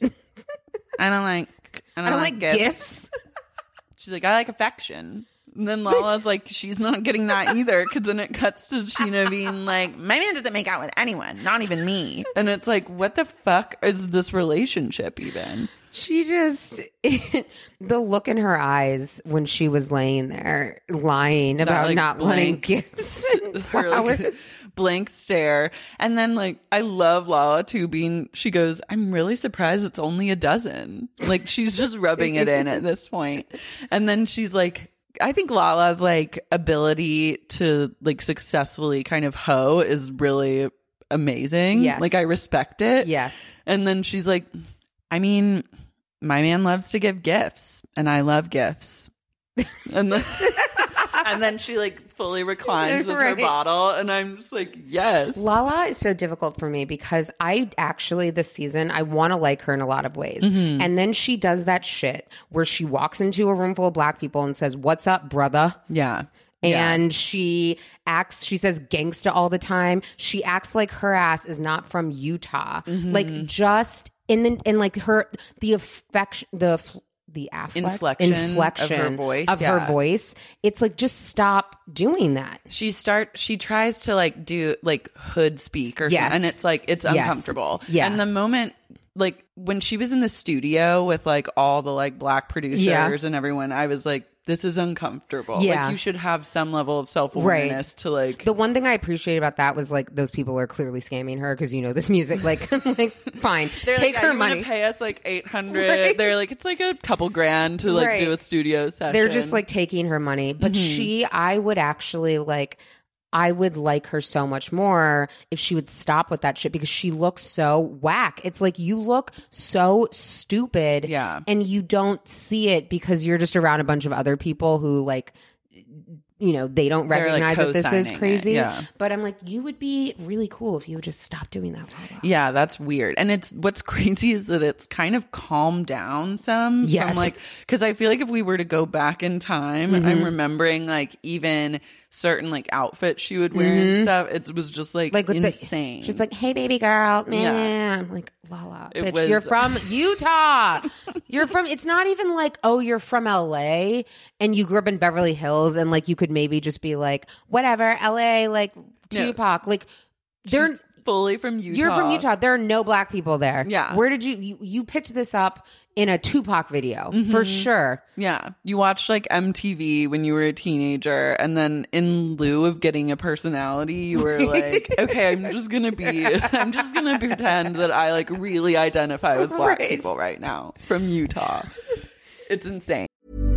I don't like gifts. She's like, I like affection. And then Lala's like, she's not getting that either. Because then it cuts to Sheena being like, my man doesn't make out with anyone, not even me. And it's like, what the fuck is this relationship even? She just, the look in her eyes when she was laying there lying about like not wanting gifts and flowers. Like, blank stare. And then like, I love Lala too she goes, I'm really surprised it's only a dozen. Like she's just rubbing it in at this point. And then she's like, I think Lala's like ability to like successfully kind of hoe is really amazing. Yes. Like I respect it. Yes. And then she's like, I mean, my man loves to give gifts and I love gifts. And then she like fully reclines with her bottle and I'm just like, yes. Lala is so difficult for me because I actually this season I want to like her in a lot of ways. And then she does that shit where she walks into a room full of black people and says, "What's up, brother?" Yeah. And she says gangsta all the time. She acts like her ass is not from Utah. Like just and like the affection, the inflection of her voice. It's like, just stop doing that. She tries to like do like hood speak or something, and it's like, it's uncomfortable. Yeah. And the moment, like when she was in the studio with like all the like black producers and everyone, I was like, this is uncomfortable. Yeah. Like, you should have some level of self-awareness to like... The one thing I appreciate about that was like, those people are clearly scamming her because, you know, this music, like fine, they're take like, her you money. Want to pay us like $800. Right. They're like, it's like a couple grand to like do a studio session. They're just like taking her money. But I would actually like... I would like her so much more if she would stop with that shit, because she looks so whack. It's like, you look so stupid, and you don't see it because you're just around a bunch of other people who like, you know, they don't recognize that this is crazy. But I'm like, you would be really cool if you would just stop doing that. Yeah, that's weird. And what's crazy is that it's kind of calmed down some. Yes. From like, because I feel like if we were to go back in time, I'm remembering like even certain like outfits she would wear and stuff. It was just like insane. She's like, hey, baby girl. Yeah. I'm like, Lala, bitch, you're from Utah. It's not even like, oh, you're from LA and you grew up in Beverly Hills and like you could maybe just be like, whatever, LA, like Tupac. Like, they're fully from Utah. You're from Utah. There are no black people there. Yeah. Where did you picked this up in a Tupac video for sure. Yeah. You watched like MTV when you were a teenager, and then in lieu of getting a personality, you were like, okay, I'm just gonna pretend that I like really identify with black people right now from Utah. It's insane.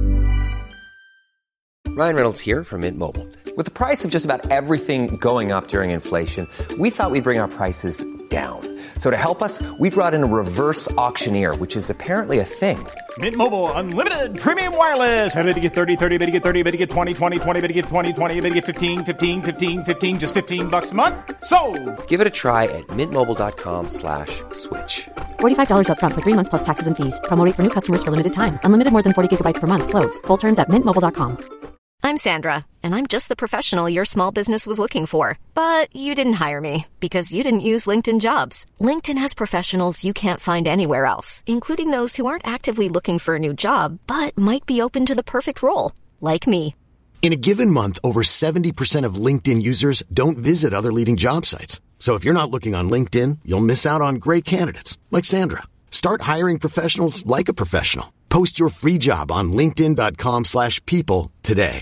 Ryan Reynolds here from Mint Mobile. With the price of just about everything going up during inflation, we thought we'd bring our prices down. So to help us, we brought in a reverse auctioneer, which is apparently a thing. Mint Mobile Unlimited Premium Wireless. How to get 30, 30, bit to get 30, bit to get 20, 20, 20, bit to get 20, 20, bit to get 15, 15, 15, 15, just $15 a month? Sold! Give it a try at mintmobile.com/switch. $45 up front for 3 months plus taxes and fees. Promo rate for new customers for limited time. Unlimited more than 40 gigabytes per month. Slows full terms at mintmobile.com. I'm Sandra, and I'm just the professional your small business was looking for. But you didn't hire me because you didn't use LinkedIn Jobs. LinkedIn has professionals you can't find anywhere else, including those who aren't actively looking for a new job, but might be open to the perfect role, like me. In a given month, over 70% of LinkedIn users don't visit other leading job sites. So if you're not looking on LinkedIn, you'll miss out on great candidates like Sandra. Start hiring professionals like a professional. Post your free job on linkedin.com/people today.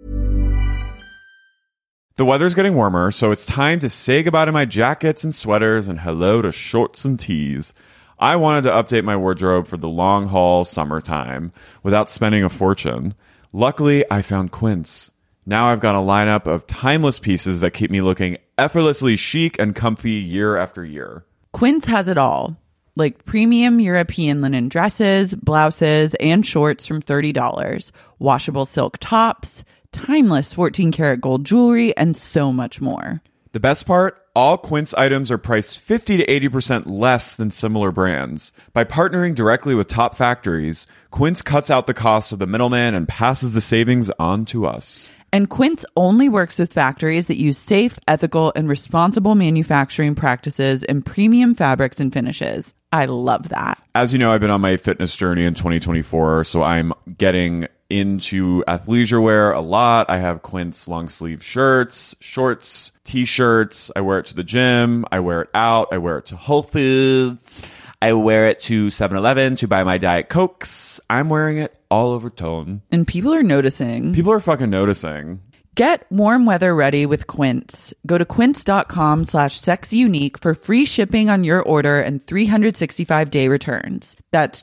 The weather's getting warmer, so it's time to say goodbye to my jackets and sweaters and hello to shorts and tees. I wanted to update my wardrobe for the long haul summertime without spending a fortune. Luckily, I found Quince. Now I've got a lineup of timeless pieces that keep me looking effortlessly chic and comfy year after year. Quince has it all. Like premium European linen dresses, blouses, and shorts from $30, washable silk tops, timeless 14-karat gold jewelry, and so much more. The best part? All Quince items are priced 50 to 80% less than similar brands. By partnering directly with top factories, Quince cuts out the cost of the middleman and passes the savings on to us. And Quince only works with factories that use safe, ethical, and responsible manufacturing practices and premium fabrics and finishes. I love that. As you know, I've been on my fitness journey in 2024, so I'm getting into athleisure wear a lot. I have Quince long sleeve shirts, shorts, t-shirts. I wear it to the gym. I wear it out. I wear it to Whole Foods. I wear it to 7-Eleven to buy my Diet Cokes. I'm wearing it all over tone. And people are noticing. People are fucking noticing. Get warm weather ready with Quince. Go to quince.com/sexyunique for free shipping on your order and 365-day returns. That's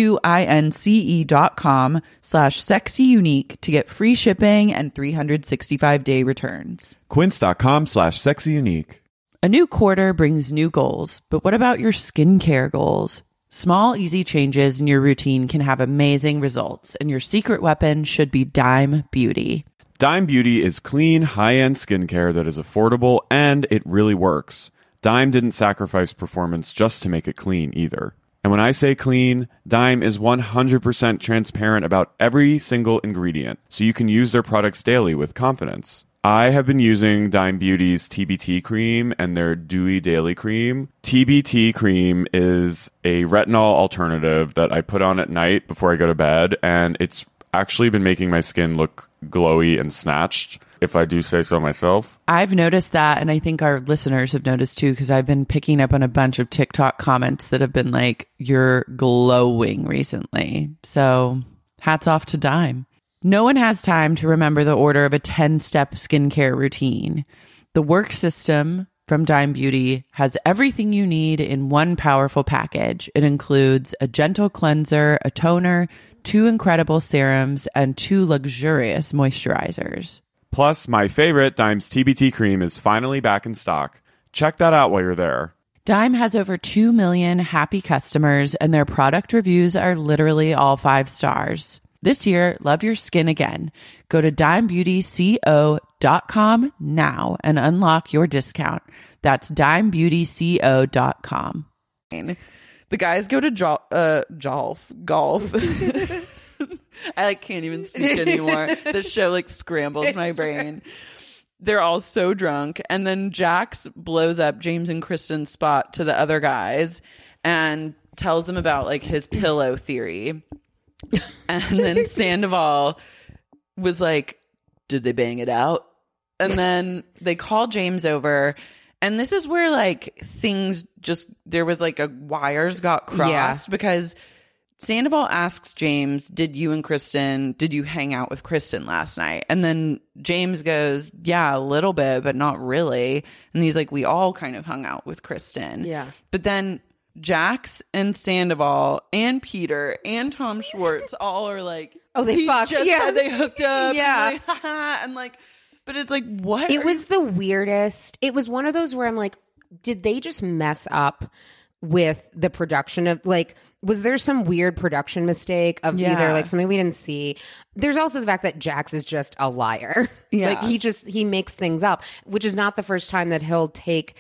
QUINCE.com/sexyunique to get free shipping and 365-day returns. Quince.com/sexyunique. A new quarter brings new goals, but what about your skincare goals? Small, easy changes in your routine can have amazing results, and your secret weapon should be Dime Beauty. Dime Beauty is clean, high-end skincare that is affordable, and it really works. Dime didn't sacrifice performance just to make it clean either. And when I say clean, Dime is 100% transparent about every single ingredient, so you can use their products daily with confidence. I have been using Dime Beauty's TBT cream and their Dewy Daily Cream. TBT cream is a retinol alternative that I put on at night before I go to bed, and it's actually been making my skin look glowy and snatched, if I do say so myself. I've noticed that, and I think our listeners have noticed too, because I've been picking up on a bunch of TikTok comments that have been like, you're glowing recently. So hats off to Dime. No one has time to remember the order of a 10-step skincare routine. The Work System from Dime Beauty has everything you need in one powerful package. It includes a gentle cleanser, a toner, 2 incredible serums, and 2 luxurious moisturizers. Plus, my favorite, Dime's TBT cream, is finally back in stock. Check that out while you're there. Dime has over 2 million happy customers, and their product reviews are literally all 5 stars. This year, love your skin again. Go to dimebeautyco.com now and unlock your discount. That's dimebeautyco.com. The guys go to golf. I can't even speak anymore. The show scrambles my brain. They're all so drunk. And then Jax blows up James and Kristen's spot to the other guys and tells them about his pillow theory. And then Sandoval was like, did they bang it out? And then they call James over. And this is where things just, there was wires got crossed because Sandoval asks James, did you hang out with Kristen last night? And then James goes, yeah, a little bit, but not really. And he's like, we all kind of hung out with Kristen. Yeah. But then Jax and Sandoval and Peter and Tom Schwartz all are like, oh, they fucked. Yeah, they hooked up. Yeah. And but it's what? It was the weirdest. It was one of those where I'm like, did they just mess up with the production of was there some weird production mistake of either something we didn't see? There's also the fact that Jax is just a liar. Yeah. He makes things up, which is not the first time that he'll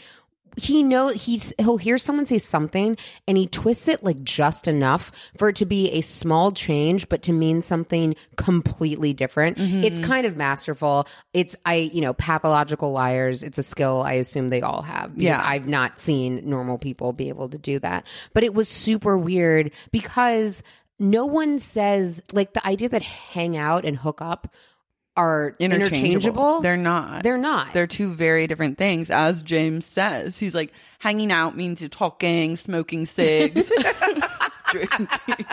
hear someone say something and he twists it just enough for it to be a small change but to mean something completely different. Mm-hmm. It's kind of masterful. It's pathological liars. It's a skill I assume they all have because I've not seen normal people be able to do that. But it was super weird because no one says the idea that hang out and hook up are interchangeable. They're not. They're two very different things. As James says, he's hanging out means you're talking, smoking cigs, drinking.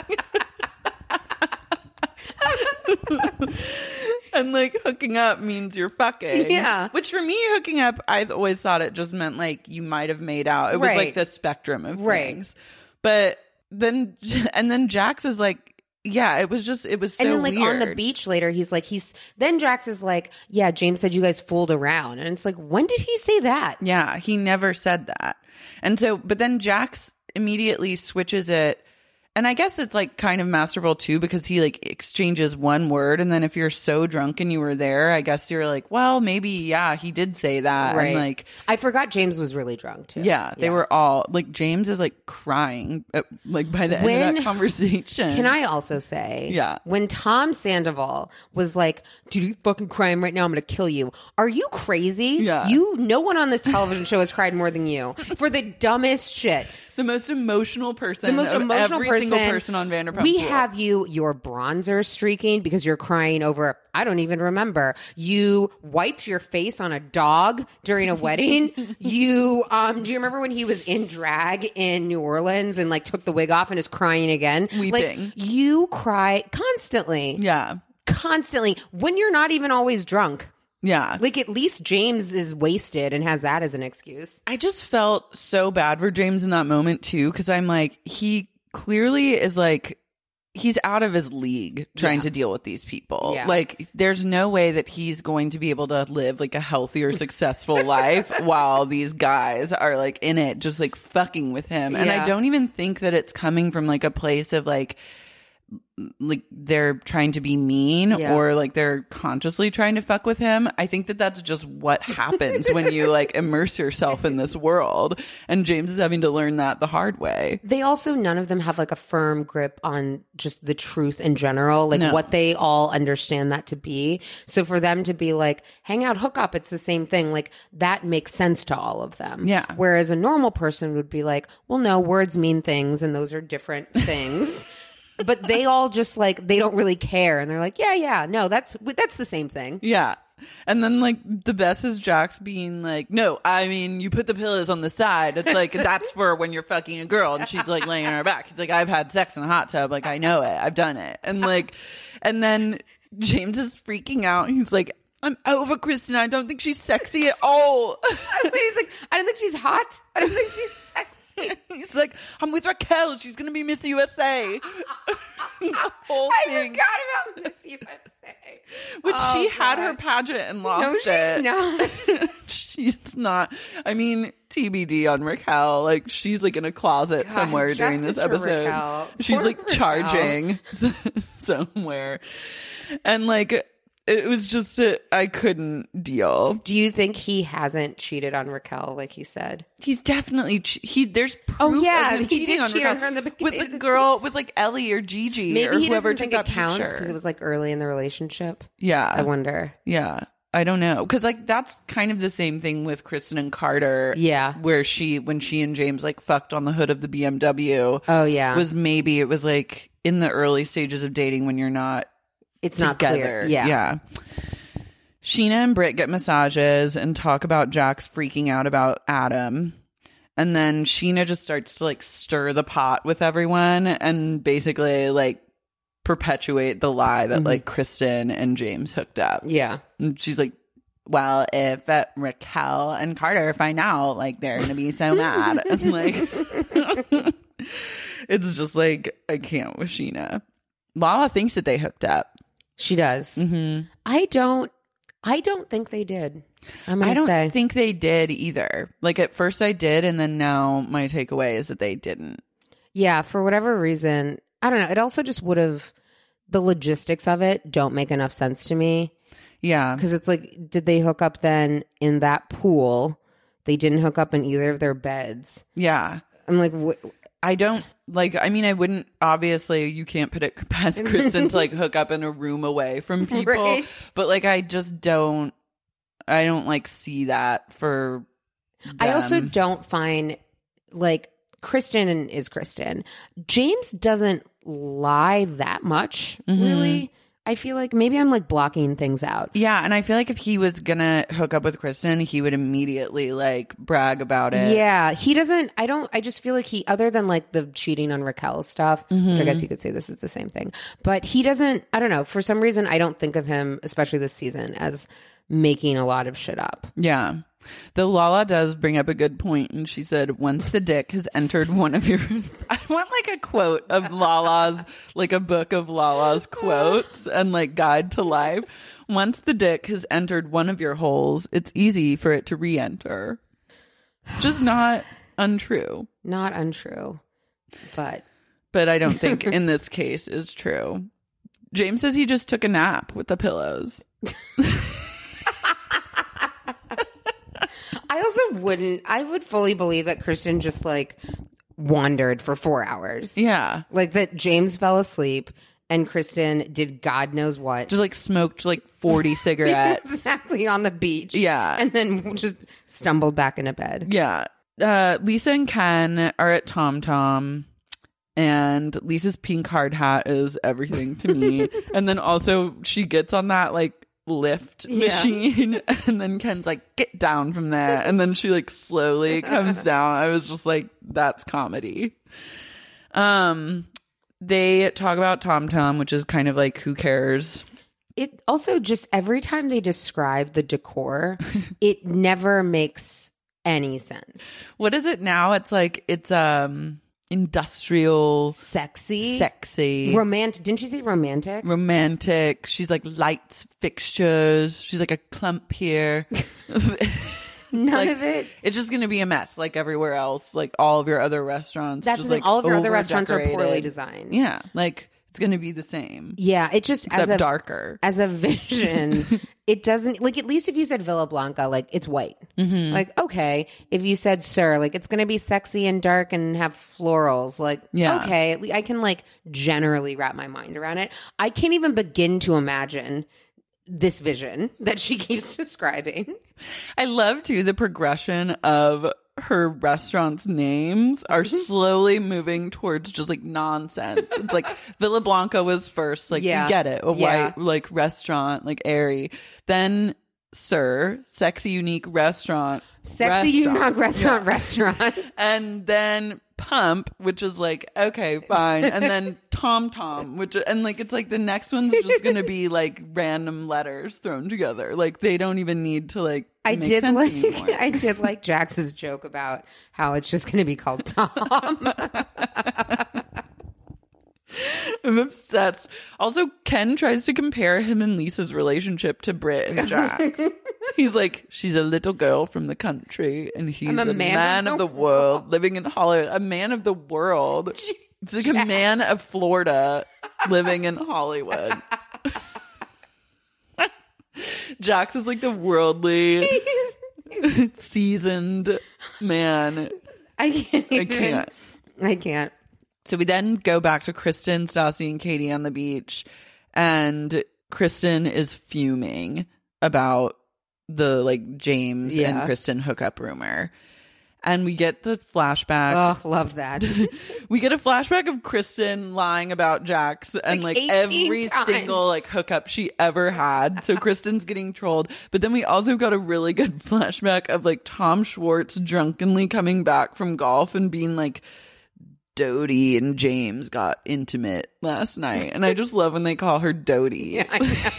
And hooking up means you're fucking. Yeah. Which for me, hooking up, I always thought it just meant you might have made out. It was the spectrum of things. But then Jax is yeah, it was so weird. And then on the beach later, then Jax is yeah, James said you guys fooled around. And it's when did he say that? Yeah, he never said that. And so, but then Jax immediately switches it. And I guess it's kind of masterful too, because he exchanges one word. And then if you're so drunk and you were there, I guess you're well, maybe, yeah, he did say that. Right. And I forgot James was really drunk too. Yeah, they were all James is crying by the end of that conversation. Can I also say, yeah, when Tom Sandoval was dude, you fucking crying right now, I'm going to kill you. Are you crazy? Yeah. No one on this television show has cried more than you for the dumbest shit. The most emotional person. Single person on Vanderpump. We have your bronzer streaking because you're crying over, I don't even remember. You wiped your face on a dog during a wedding. Do you remember when he was in drag in New Orleans and took the wig off and is crying again? Weeping. You cry constantly. Yeah. Constantly. When you're not even always drunk. Yeah. At least James is wasted and has that as an excuse. I just felt so bad for James in that moment too, because I'm he clearly is he's out of his league trying to deal with these people. Yeah. There's no way that he's going to be able to live a healthier, successful life while these guys are in it, just fucking with him. And I don't even think that it's coming from a place of like they're trying to be mean Yeah. or like they're consciously trying to fuck with him. I think that that's just what happens when you like immerse yourself in this world. And James is having to learn that the hard way. They also, none of them have like a firm grip on just the truth in general, like what they all understand that to be. So for them to be like, hang out, hook up, it's the same thing. Like that makes sense to all of them. Yeah. Whereas a normal person would be like, well, no, words mean things and those are different things. But they all just like, they don't really care. And they're like, yeah, no, that's the same thing. Yeah. And then like the best is Jax being like, no, I mean, you put the pillows on the side. It's like, that's for when you're fucking a girl. And she's like laying on her back. He's like, I've had sex in a hot tub. Like, I know it. I've done it. And like, and then James is freaking out. He's like, I'm over Kristen. I don't think she's sexy at all. He's like, I don't think she's hot. I don't think she's sexy. He's like, I'm with Raquel. She's going to be Miss USA. I forgot about Miss USA. Which she had her pageant and lost it. No, she's not. She's not. I mean, TBD on Raquel. Like, she's like in a closet somewhere during this episode. She's like charging somewhere. And like, it was just, I couldn't deal. Do you think he hasn't cheated on Raquel like he said? He's definitely, there's proof of him he cheating did on cheat Raquel on her in the beginning. with the girl, with like Ellie or Gigi Maybe or he whoever doesn't took think that it counts picture. because it was like early in the relationship. Yeah. I wonder. Yeah. I don't know. Because like that's kind of the same thing with Kristen and Carter. Yeah. Where when she and James like fucked on the hood of the BMW. Oh, yeah. It was like in the early stages of dating when you're not It's together. not clear. Yeah. Sheena and Britt get massages and talk about Jax freaking out about Adam. And then Sheena just starts to like stir the pot with everyone and basically like perpetuate the lie that like Kristen and James hooked up. Yeah. And she's like, well, if Raquel and Carter find out, like they're going to be so mad. And like, it's just like, I can't with Sheena. Lala thinks that they hooked up. She does. Mm-hmm. I don't think they did. I don't think they did either. Like at first I did, and then now my takeaway is that they didn't. Yeah, for whatever reason. I don't know. It also just would have, the logistics of it don't make enough sense to me. Yeah. Because it's like, did they hook up then in that pool? They didn't hook up in either of their beds. Yeah. I'm like, I don't, like, I mean, I wouldn't, obviously, you can't put it past Kristen to, like, hook up in a room away from people. Right. But, like, I don't, like, see that for them. I also don't find, like, Kristen is Kristen. James doesn't lie that much, really. I feel like maybe I'm like blocking things out. Yeah, and I feel like if he was gonna hook up with Kristen, he would immediately like brag about it. Yeah, he doesn't. I just feel like he, other than like the cheating on Raquel stuff, which I guess you could say this is the same thing, but he doesn't. I don't know. For some reason, I don't think of him, especially this season, as making a lot of shit up. Yeah. Though Lala does bring up a good point, and she said, once the dick has entered one of your... I want like a quote of Lala's, like a book of Lala's quotes and like guide to life. Once the dick has entered one of your holes, it's easy for it to re-enter. Just not untrue. Not untrue, but I don't think in this case is true. James says he just took a nap with the pillows. I would fully believe that Kristen just like wandered for 4 hours. Yeah. Like that James fell asleep and Kristen did God knows what. Just like smoked like 40 cigarettes. Exactly, on the beach. Yeah. And then just stumbled back into bed. Yeah. Lisa and Ken are at Tom Tom. And Lisa's pink hard hat is everything to me. And then also she gets on that like lift machine and then Ken's like, get down from there, and then she like slowly comes down. I was just like, that's comedy. They talk about Tom Tom, which is kind of like, who cares? It also just, every time they describe the decor, it never makes any sense. What is it now? It's like, it's industrial, sexy, romantic. Didn't you say romantic? Romantic. She's like lights, fixtures. She's like a clump here. None of it. It's just going to be a mess, like everywhere else. Like all of your other restaurants. That's just the thing. Like all of your other restaurants are over-decorated. poorly designed. Yeah, like it's going to be the same. Yeah, it just except darker. As a vision, it doesn't like, at least if you said Villa Blanca, like it's white. Mm-hmm. Like, okay. If you said Sir, like it's going to be sexy and dark and have florals. Like, okay, I can like generally wrap my mind around it. I can't even begin to imagine this vision that she keeps describing. I love too the progression of her restaurants' names are slowly moving towards just like nonsense. It's like Villa Blanca was first, like you get it, a white like restaurant, like airy. Then Sir, sexy unique restaurant. Restaurant. And then Pump, which is like, okay, fine. And then Tom, which, and like, it's like the next one's just going to be like random letters thrown together. Like they don't even need to like, I did like Jax's joke about how it's just going to be called Tom. I'm obsessed. Also, Ken tries to compare him and Lisa's relationship to Britt and Jax. He's like, she's a little girl from the country, and he's a man of the world living in Hollywood. A man of the world. It's like a man of Florida living in Hollywood. Jax is like the worldly, seasoned man. I can't. So we then go back to Kristen, Stassi, and Katie on the beach, and Kristen is fuming about the like James and Kristen hookup rumor. And we get the flashback. Oh, love that. We get a flashback of Kristen lying about Jax and like every single like hookup she ever had. So Kristen's getting trolled. But then we also got a really good flashback of like Tom Schwartz drunkenly coming back from golf and being like, Dodie and James got intimate last night. And I just love when they call her Dodie. Yeah,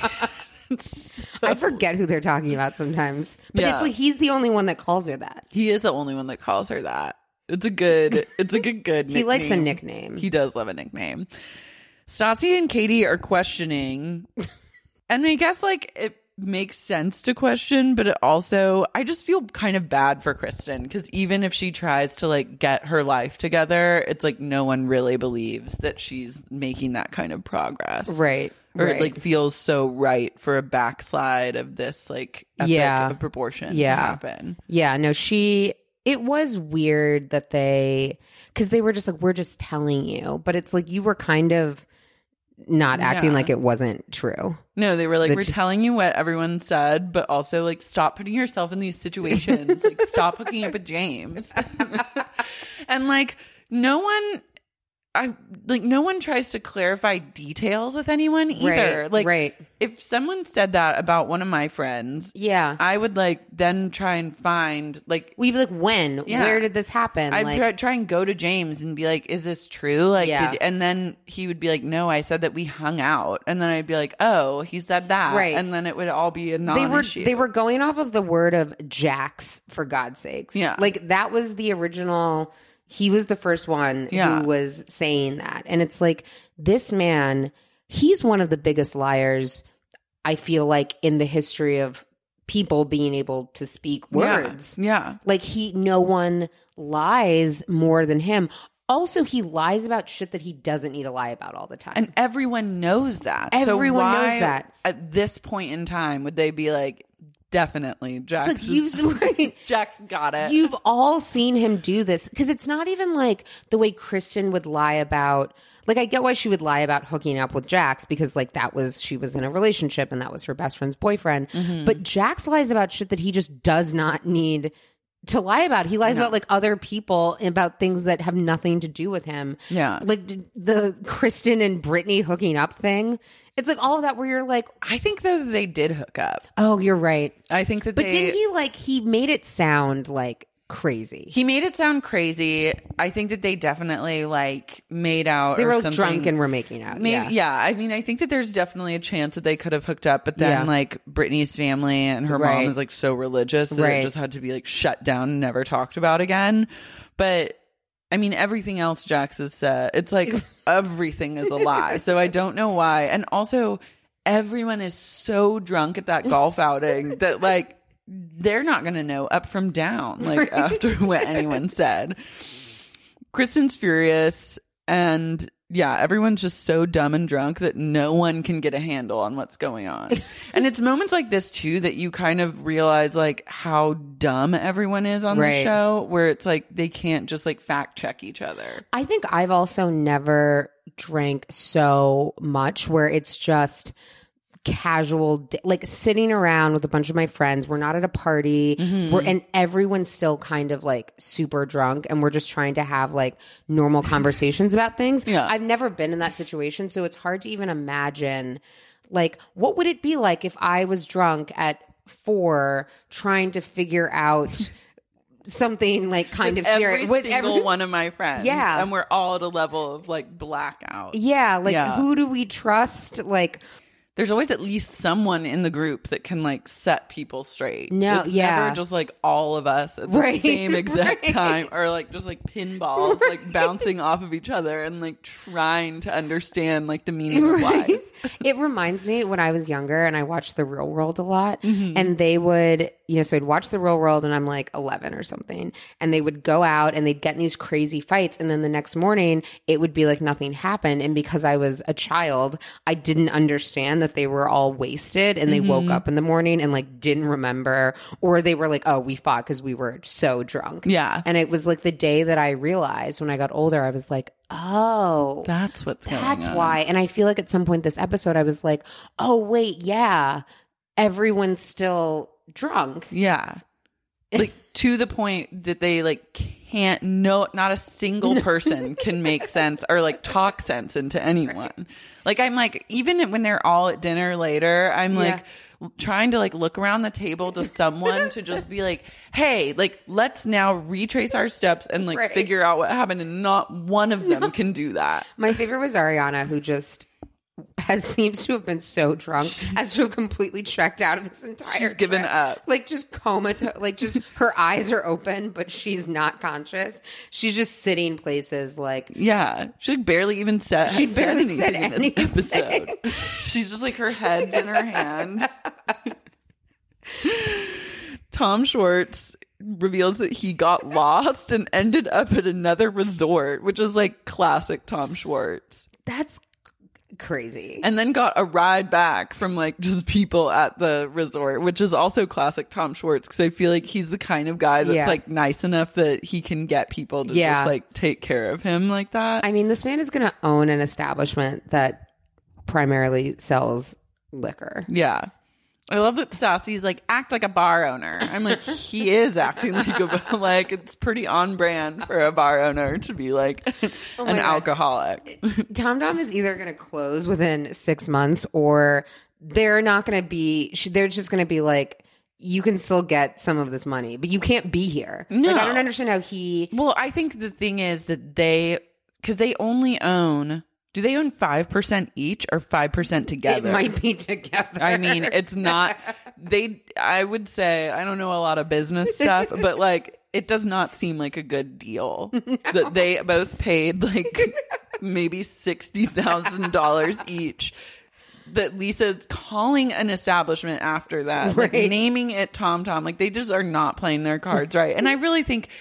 I forget who they're talking about sometimes. But it's like he's the only one that calls her that. He is the only one that calls her that. It's a good nickname. He likes a nickname. He does love a nickname. Stassi and Katie are questioning. And I guess like it makes sense to question, but it also, I just feel kind of bad for Kristen because even if she tries to like get her life together, it's like no one really believes that she's making that kind of progress. Right. Or it like feels so right for a backslide of this like epic of proportion to happen. Yeah, no, it was weird that because they were just like, we're just telling you, but it's like you were kind of not acting like it wasn't true. No, they were like, we're telling you what everyone said, but also like stop putting yourself in these situations. Like stop hooking up with James. And like no one tries to clarify details with anyone either. If someone said that about one of my friends, I would like then try and find like we'd be like, when? Yeah. Where did this happen? I'd try and go to James and be like, is this true? Like, and then he would be like, no, I said that we hung out. And then I'd be like, oh, he said that. Right. And then it would all be a non-issue. They were going off of the word of Jax, for God's sakes. Yeah. Like that was the original. He was the first one who was saying that. And it's like, this man, he's one of the biggest liars, I feel like, in the history of people being able to speak words. Yeah. Like no one lies more than him. Also, he lies about shit that he doesn't need to lie about all the time. And everyone knows that. Everyone knows that. At this point in time, would they be like, definitely, Jax. It's like Jax got it. You've all seen him do this because it's not even like the way Kristen would lie about. Like, I get why she would lie about hooking up with Jax because, like, she was in a relationship and that was her best friend's boyfriend. Mm-hmm. But Jax lies about shit that he just does not need to lie about. He lies about like other people, about things that have nothing to do with him. Yeah, like the Kristen and Brittany hooking up thing. It's like all of that where you're like, I think though they did hook up. Oh, you're right. I think that, but didn't he made it sound like crazy? He made it sound crazy. I think that they definitely like made out. They were something. Drunk and were making out. Maybe, yeah. I mean, I think that there's definitely a chance that they could have hooked up, but then like Brittany's family and her mom is like so religious that it just had to be like shut down and never talked about again. But I mean, everything else Jax has said, it's like everything is a lie. So I don't know why. And also, everyone is so drunk at that golf outing that like they're not going to know up from down, like after what anyone said. Kristen's furious and yeah, everyone's just so dumb and drunk that no one can get a handle on what's going on. And it's moments like this too that you kind of realize like how dumb everyone is on the show, where it's like they can't just like fact check each other. I think I've also never drank so much where it's just casual, like sitting around with a bunch of my friends. We're not at a party, and everyone's still kind of like super drunk, and we're just trying to have like normal conversations about things. I've never been in that situation, so it's hard to even imagine like what would it be like if I was drunk at 4 trying to figure out something like kind of serious with every single one of my friends. Yeah. And we're all at a level of like blackout. Yeah. Like who do we trust? Like there's always at least someone in the group that can like set people straight. No, it's never just like all of us at the same exact time, or like just like pinballs like bouncing off of each other and like trying to understand like the meaning of life. It reminds me when I was younger and I watched The Real World a lot, and they would, so I'd watch The Real World and I'm like 11 or something, and they would go out and they'd get in these crazy fights, and then the next morning it would be like nothing happened. And because I was a child, I didn't understand that they were all wasted and they woke up in the morning and like didn't remember, or they were like, oh, we fought because we were so drunk. Yeah. And it was like the day that I realized when I got older, I was like, oh, that's what's going on. That's why. And I feel like at some point this episode, I was like, oh, wait, yeah, everyone's still drunk. Yeah. Like to the point that they like can't, not a single person can make sense or like talk sense into anyone. Like I'm like, even when they're all at dinner later, I'm like trying to like look around the table to someone to just be like, hey, like let's now retrace our steps and like figure out what happened. And not one of them can do that. My favorite was Ariana, who just seems to have been so drunk as to have completely checked out of this entire She's given up. Like just comatose, like just her eyes are open, but she's not conscious. She's just sitting places like she barely even said anything in this episode. She's just like her head's in her hand. Tom Schwartz reveals that he got lost and ended up at another resort, which is like classic Tom Schwartz. That's crazy. And then got a ride back from like just people at the resort, which is also classic Tom Schwartz, because I feel like he's the kind of guy that's like nice enough that he can get people to just like take care of him like that. I mean, this man is going to own an establishment that primarily sells liquor. Yeah. I love that Stassi's like, act like a bar owner. I'm like, he is acting like a, like it's pretty on brand for a bar owner to be like an alcoholic. Tom Tom is either going to close within 6 months, or they're not going to be, they're just going to be like, you can still get some of this money, but you can't be here. No. Like, I don't understand how he. Well, I think the thing is that because they only own. Do they own 5% each or 5% together? It might be together. I mean, it's not. I would say, I don't know a lot of business stuff, but like, it does not seem like a good deal that they both paid like maybe $60,000 each. That Lisa's calling an establishment after that, like naming it Tom Tom. Like they just are not playing their cards right. And I really think,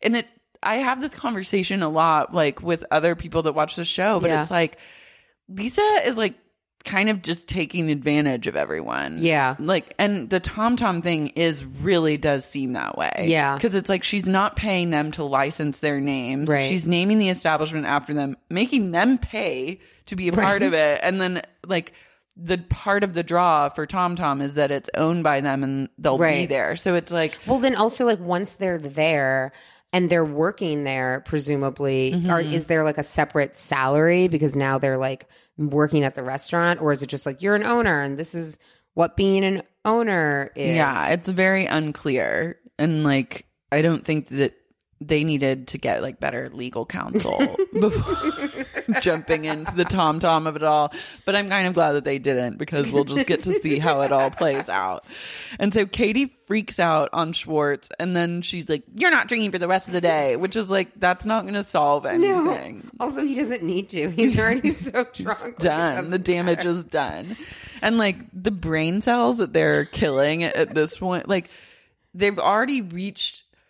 I have this conversation a lot, like with other people that watch the show, but it's like Lisa is like kind of just taking advantage of everyone. Yeah. Like, and the Tom Tom thing really does seem that way. Yeah. Because it's like she's not paying them to license their names. Right. She's naming the establishment after them, making them pay to be a part of it. And then like the part of the draw for Tom Tom is that it's owned by them and they'll be there. So it's like. Well, then also like once they're there, and they're working there, presumably, is there like a separate salary because now they're like working at the restaurant? Or is it just like, you're an owner and this is what being an owner is? Yeah, it's very unclear. And like, I don't think that they needed to get like better legal counsel before jumping into the Tom Tom of it all. But I'm kind of glad that they didn't, because we'll just get to see how it all plays out. And so Katie freaks out on Schwartz, and then she's like, you're not drinking for the rest of the day, which is like, that's not going to solve anything. No. Also, he doesn't need to. He's already so drunk. Done. The damage is done. And like the brain cells that they're killing at this point, like they've already reached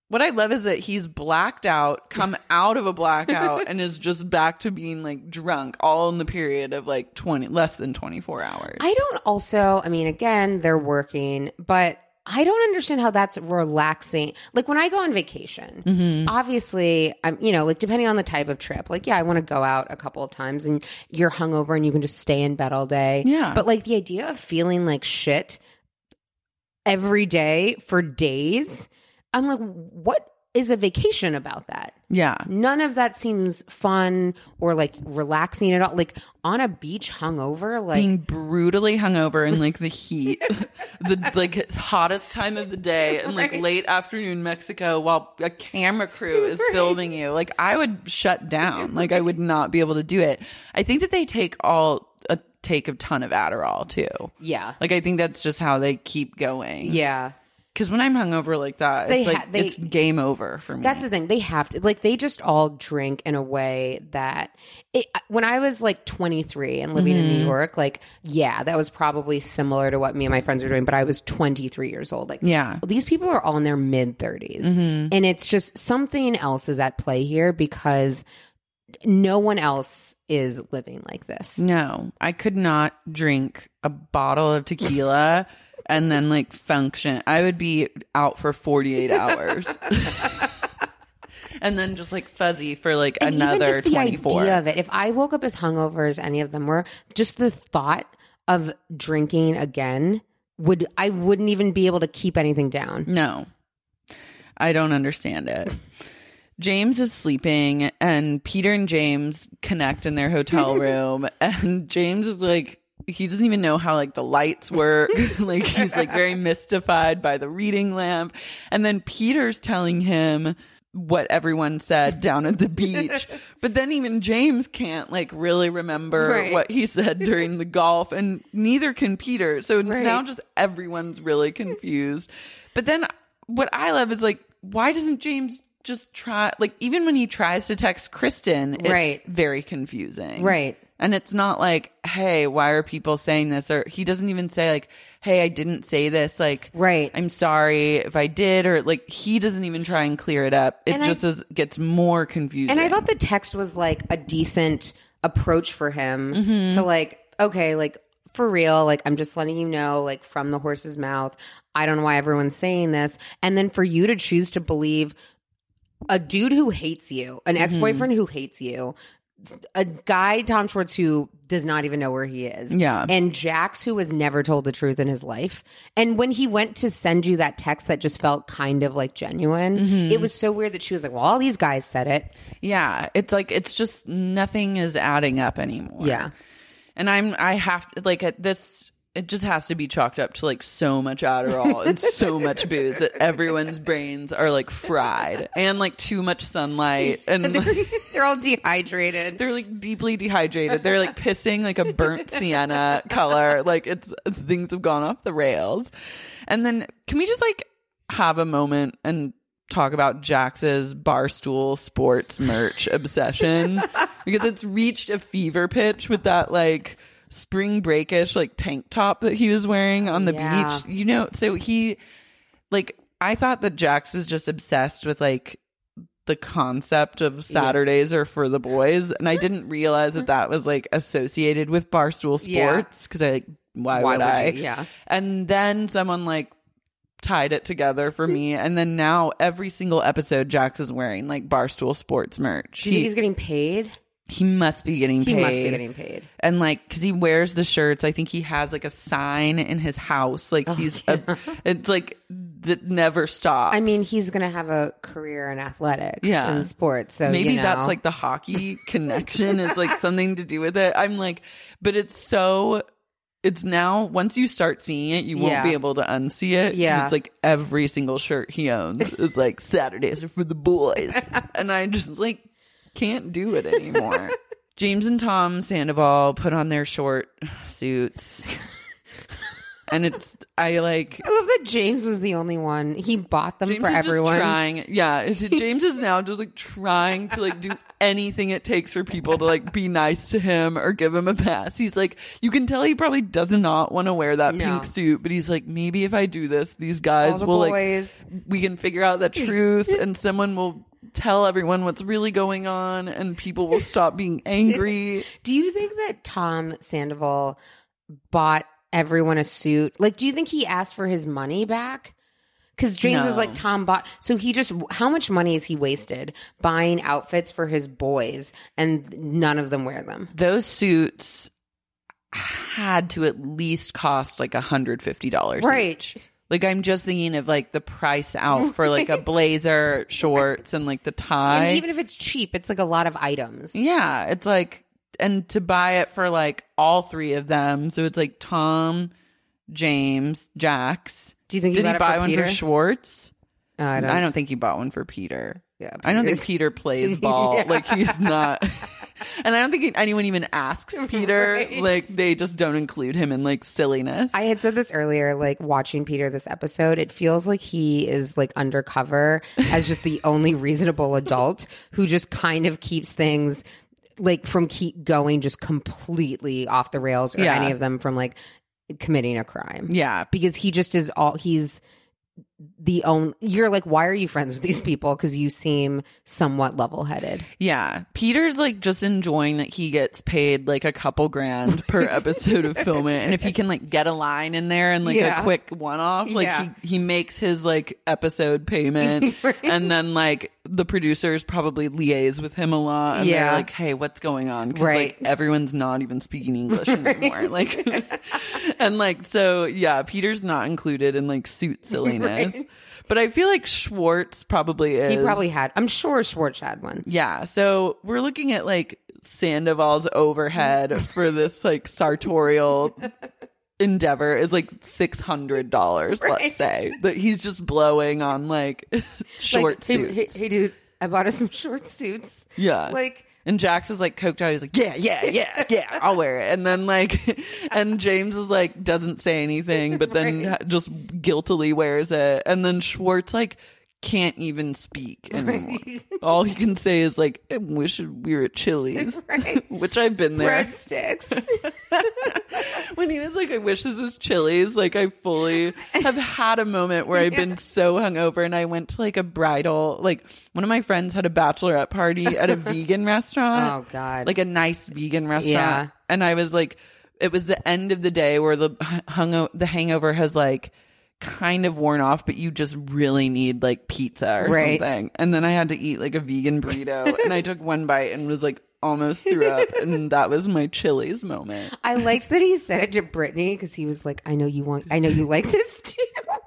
what I love is that he's blacked out, come out of a blackout, and is just back to being like drunk all in the period of like less than 24 hours. Again, they're working, but I don't understand how that's relaxing. Like when I go on vacation, obviously, I'm, depending on the type of trip, I want to go out a couple of times and you're hungover and you can just stay in bed all day. Yeah. But like the idea of feeling like shit every day for days, I'm like, what is a vacation about that? Yeah. None of that seems fun or like relaxing at all. Like on a beach hungover, like being brutally hungover in like the heat, the like hottest time of the day and like late afternoon Mexico while a camera crew is filming you. Like I would shut down. Like I would not be able to do it. I think that they take a ton of Adderall too. Yeah. Like I think that's just how they keep going. Yeah. Because when I'm hungover like that, it's game over for me. That's the thing. They have to, they just all drink in a way that when I was like 23 and living in New York, that was probably similar to what me and my friends were doing, but I was 23 years old. These people are all in their mid 30s and it's just something else is at play here because no one else is living like this. No, I could not drink a bottle of tequila and then function. I would be out for 48 hours. And then just fuzzy for another even just the 24. idea of it. If I woke up as hungover as any of them were, just the thought of drinking again I wouldn't even be able to keep anything down. No. I don't understand it. James is sleeping and Peter and James connect in their hotel room and James is he doesn't even know how the lights work. He's very mystified by the reading lamp. And then Peter's telling him what everyone said down at the beach. But then even James can't really remember what he said during the golf and neither can Peter. So it's now just everyone's really confused. But then what I love is why doesn't James just try, even when he tries to text Kristen, it's very confusing. Right. And it's not hey, why are people saying this? Or he doesn't even say hey, I didn't say this. I'm sorry if I did. Or he doesn't even try and clear it up. It gets more confusing. And I thought the text was a decent approach for him to okay, for real, I'm just letting you know, from the horse's mouth. I don't know why everyone's saying this. And then for you to choose to believe a dude who hates you, an ex-boyfriend who hates you, a guy, Tom Schwartz, who does not even know where he is. Yeah. And Jax, who has never told the truth in his life. And when he went to send you that text that just felt kind of genuine, it was so weird that she was well, all these guys said it. Yeah. It's it's just nothing is adding up anymore. Yeah. And I have to, at this, it just has to be chalked up to so much Adderall and so much booze that everyone's brains are fried and too much sunlight and they're all dehydrated. They're deeply dehydrated. They're pissing a burnt sienna color. Things have gone off the rails. And then can we just have a moment and talk about Jax's Barstool Sports merch obsession? Because it's reached a fever pitch with that spring breakish tank top that he was wearing on the beach, so he I thought that Jax was just obsessed with the concept of Saturdays are for the boys, and I didn't realize that was associated with Barstool Sports because why would I? Yeah. And then someone tied it together for me, and then now every single episode Jax is wearing Barstool Sports merch. Do you think he's getting paid? He must be getting paid. He must be getting paid. And because he wears the shirts, I think he has a sign in his house. It's that never stops. I mean, he's going to have a career in athletics and sports. So maybe that's the hockey connection is something to do with it. I'm but it's now, once you start seeing it, you won't be able to unsee it. Yeah. It's every single shirt he owns is Saturdays are for the boys. And I just can't do it anymore. James and Tom Sandoval put on their short suits And I love that James was the only one. He bought them James for is everyone. Just trying. Yeah. James is now just like trying to like do anything it takes for people to like be nice to him or give him a pass. He's like, you can tell he probably does not want to wear that pink suit, but he's like, maybe if I do this, these guys will boys. Like, we can figure out the truth and someone will tell everyone what's really going on and people will stop being angry. Do you think that Tom Sandoval bought everyone a suit? Like, do you think he asked for his money back? Because James is like, Tom bought. So he just, how much money has he wasted buying outfits for his boys and none of them wear them? Those suits had to at least cost like $150 right each. Like, I'm just thinking of like the price out for like a blazer, shorts, and like the tie. And even if it's cheap, it's like a lot of items. Yeah, it's like, and to buy it for like all three of them. So it's like Tom, James, Jax. Do you think did he buy for one Peter? For Schwartz? I don't think he bought one for Peter. Yeah, I don't think Peter plays ball. Yeah. Like, he's not. And I don't think anyone even asks Peter. Right. Like, they just don't include him in like silliness. I had said this earlier, like watching Peter this episode, it feels like he is like undercover as just the only reasonable adult who just kind of keeps things like from keep going just completely off the rails or any of them from like committing a crime. Yeah. Because he just is he's the only, you're like, why are you friends with these people? Because you seem somewhat level-headed. Yeah. Peter's like just enjoying that he gets paid like a couple grand per episode of filming. And if he can like get a line in there and like a quick one-off, like he makes his like episode payment. Right. And then like the producers probably liaise with him a lot. And they're like, hey, what's going on? Because like everyone's not even speaking English anymore. Like, and like, so yeah, Peter's not included in like suit silliness. Right. But I feel like Schwartz probably is. He probably had. I'm sure Schwartz had one. Yeah. So we're looking at like Sandoval's overhead for this like sartorial endeavor is like $600, let's say. That he's just blowing on like short suits. Hey, dude, I bought us some short suits. Yeah. Like. And Jax is like coked out. He's like, yeah, I'll wear it. And then like, and James is like, doesn't say anything, but then just guiltily wears it. And then Schwartz like can't even speak anymore. Right. All he can say is like, I wish we were at Chili's, which I've been there. Breadsticks. When he was like, I wish this was Chili's, like I fully have had a moment where I've been so hungover and I went to like a bridal, like one of my friends had a bachelorette party at a vegan restaurant. Oh God. Like a nice vegan restaurant. Yeah. And I was like, it was the end of the day where the hangover has like kind of worn off, but you just really need like pizza or something. And then I had to eat like a vegan burrito and I took one bite and was like almost threw up. And that was my Chili's moment. I liked that he said it to Brittany because he was like, I know you like this too.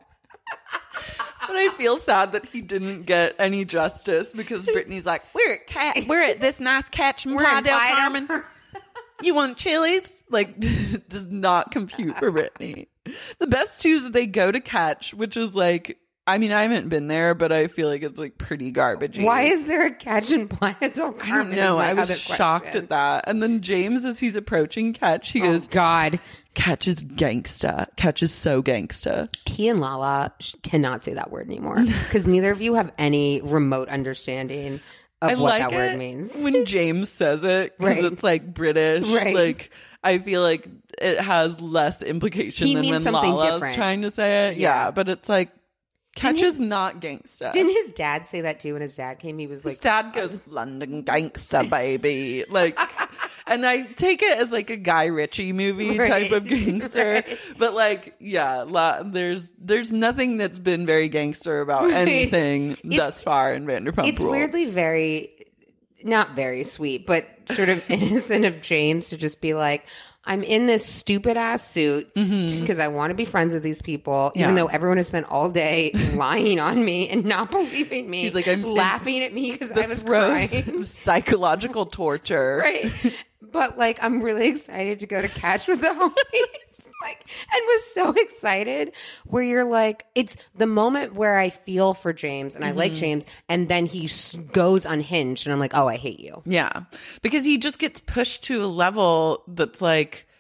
But I feel sad that he didn't get any justice because Brittany's like, we're at this nice catch in Playa del Carmen. You want Chili's? Like, does not compute for Brittany. The best twos that they go to catch, which is like, I mean, I haven't been there, but I feel like it's like pretty garbagey. Why is there a catch in Playa del Carmen? I don't know. I was shocked at that. And then James, as he's approaching catch, he goes, God, catch is gangsta. Catch is so gangsta. He and Lala cannot say that word anymore because neither of you have any remote understanding of what that word means. When James says it, because it's like British. Right. Like, I feel like it has less implication than when Lala's trying to say it. Yeah, but it's like, catch is not gangsta. Didn't his dad say that too? When his dad came, he was like, his dad goes, London gangsta, baby. Like, and I take it as like a Guy Ritchie movie type of gangster. But like, yeah, there's nothing that's been very gangster about anything thus far in Vanderpump It's Rules. Weirdly not very sweet, but sort of innocent of James to just be like, I'm in this stupid ass suit because I want to be friends with these people, even though everyone has spent all day lying on me and not believing me. He's like, I'm laughing at me because I was crying. Psychological torture. Right. But like, I'm really excited to go to catch with the homies. Like, and was so excited where you're like, it's the moment where I feel for James and I like James, and then he goes unhinged and I'm like, oh, I hate you. Yeah. Because he just gets pushed to a level that's like,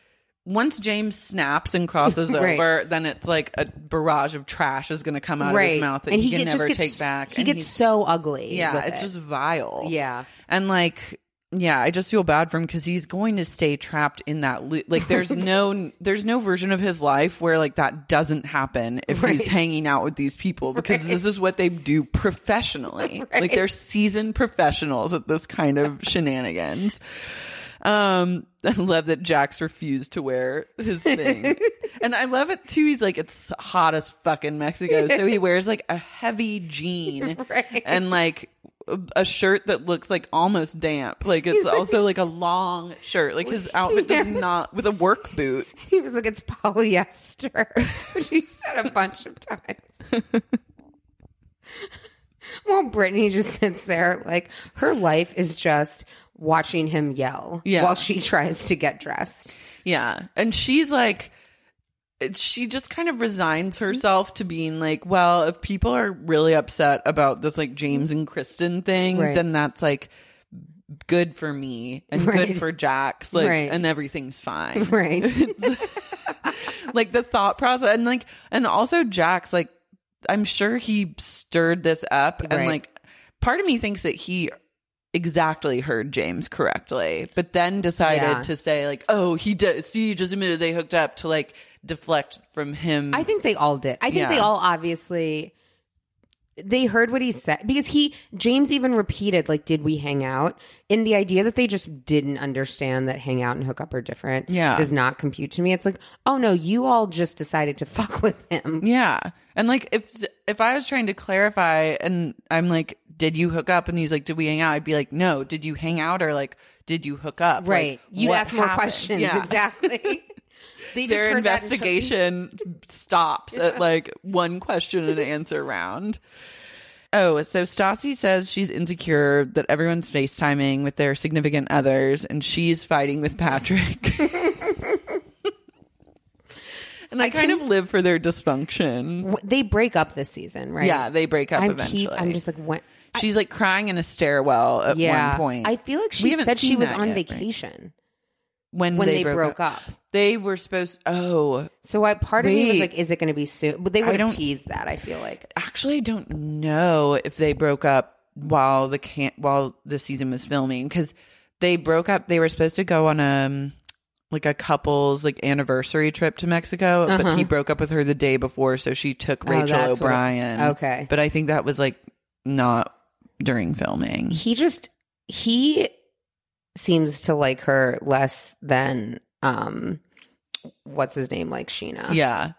once James snaps and crosses Right. over, then it's like a barrage of trash is going to come out of his mouth that he can never take back. He gets so ugly. Yeah, with it's it. just vile. Yeah. And like, yeah, I just feel bad for him because he's going to stay trapped in that loop. Like, there's no version of his life where like that doesn't happen if he's hanging out with these people, because this is what they do professionally. Like, they're seasoned professionals at this kind of shenanigans. I love that Jax refused to wear his thing. And I love it too. He's like, it's hot as fuck in Mexico. So he wears like a heavy jean and like a shirt that looks like almost damp. Like, it's also like a long shirt. Like, his outfit does not, with a work boot. He was like, it's polyester, which he said a bunch of times. Well, Brittany just sits there like her life is just watching him yell while she tries to get dressed. Yeah. And she's like, she just kind of resigns herself to being like, well, if people are really upset about this like James and Kristen thing, then that's like good for me and good for Jax, like, and everything's fine. Right. Like, the thought process, and like, and also Jax, like, I'm sure he stirred this up, and like, part of me thinks that he exactly heard James correctly, but then decided to say like, oh, he did. See, he just admitted they hooked up, to like deflect from him. I think they all did. I think they all obviously, they heard what he said, because James even repeated like, did we hang out? In the idea that they just didn't understand that hang out and hook up are different does not compute to me. It's like, oh no, you all just decided to fuck with him. Yeah. And like, if I was trying to clarify and I'm like, did you hook up? And he's like, did we hang out? I'd be like, no, did you hang out, or like, did you hook up? Right. Like, you'd ask more questions. Yeah. Exactly. They just Their heard investigation stops at like one question and answer round. Oh, so Stassi says she's insecure that everyone's FaceTiming with their significant others and she's fighting with Patrick. And I kind of live for their dysfunction. They break up this season, right? Yeah, they break up eventually. I'm just like, when? She's like crying in a stairwell at one point. I feel like she said she was on vacation when they broke up. They were supposed. Oh, so part of me was like, is it going to be soon? But they would have teased that. I feel like. Actually, I don't know if they broke up while the season was filming, because they broke up. They were supposed to go on a couple's like anniversary trip to Mexico, but he broke up with her the day before, so she took Rachel O'Brien. Okay, but I think that was like not during filming. He seems to like her less than what's his name, like Sheena. Yeah.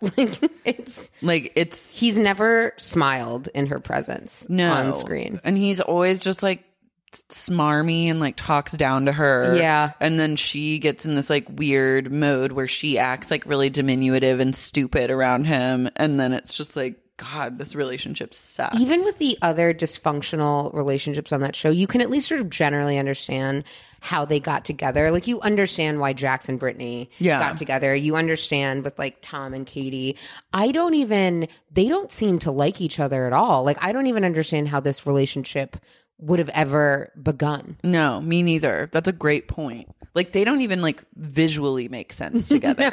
He's never smiled in her presence on screen. And he's always just like smarmy and like talks down to her. Yeah. And then she gets in this like weird mode where she acts like really diminutive and stupid around him. And then it's just like, God, this relationship sucks. Even with the other dysfunctional relationships on that show, you can at least sort of generally understand how they got together. Like, you understand why Jax and Brittany got together. You understand with like Tom and Katie. They don't seem to like each other at all. Like, I don't even understand how this relationship would have ever begun. No, me neither. That's a great point. Like, they don't even like visually make sense together.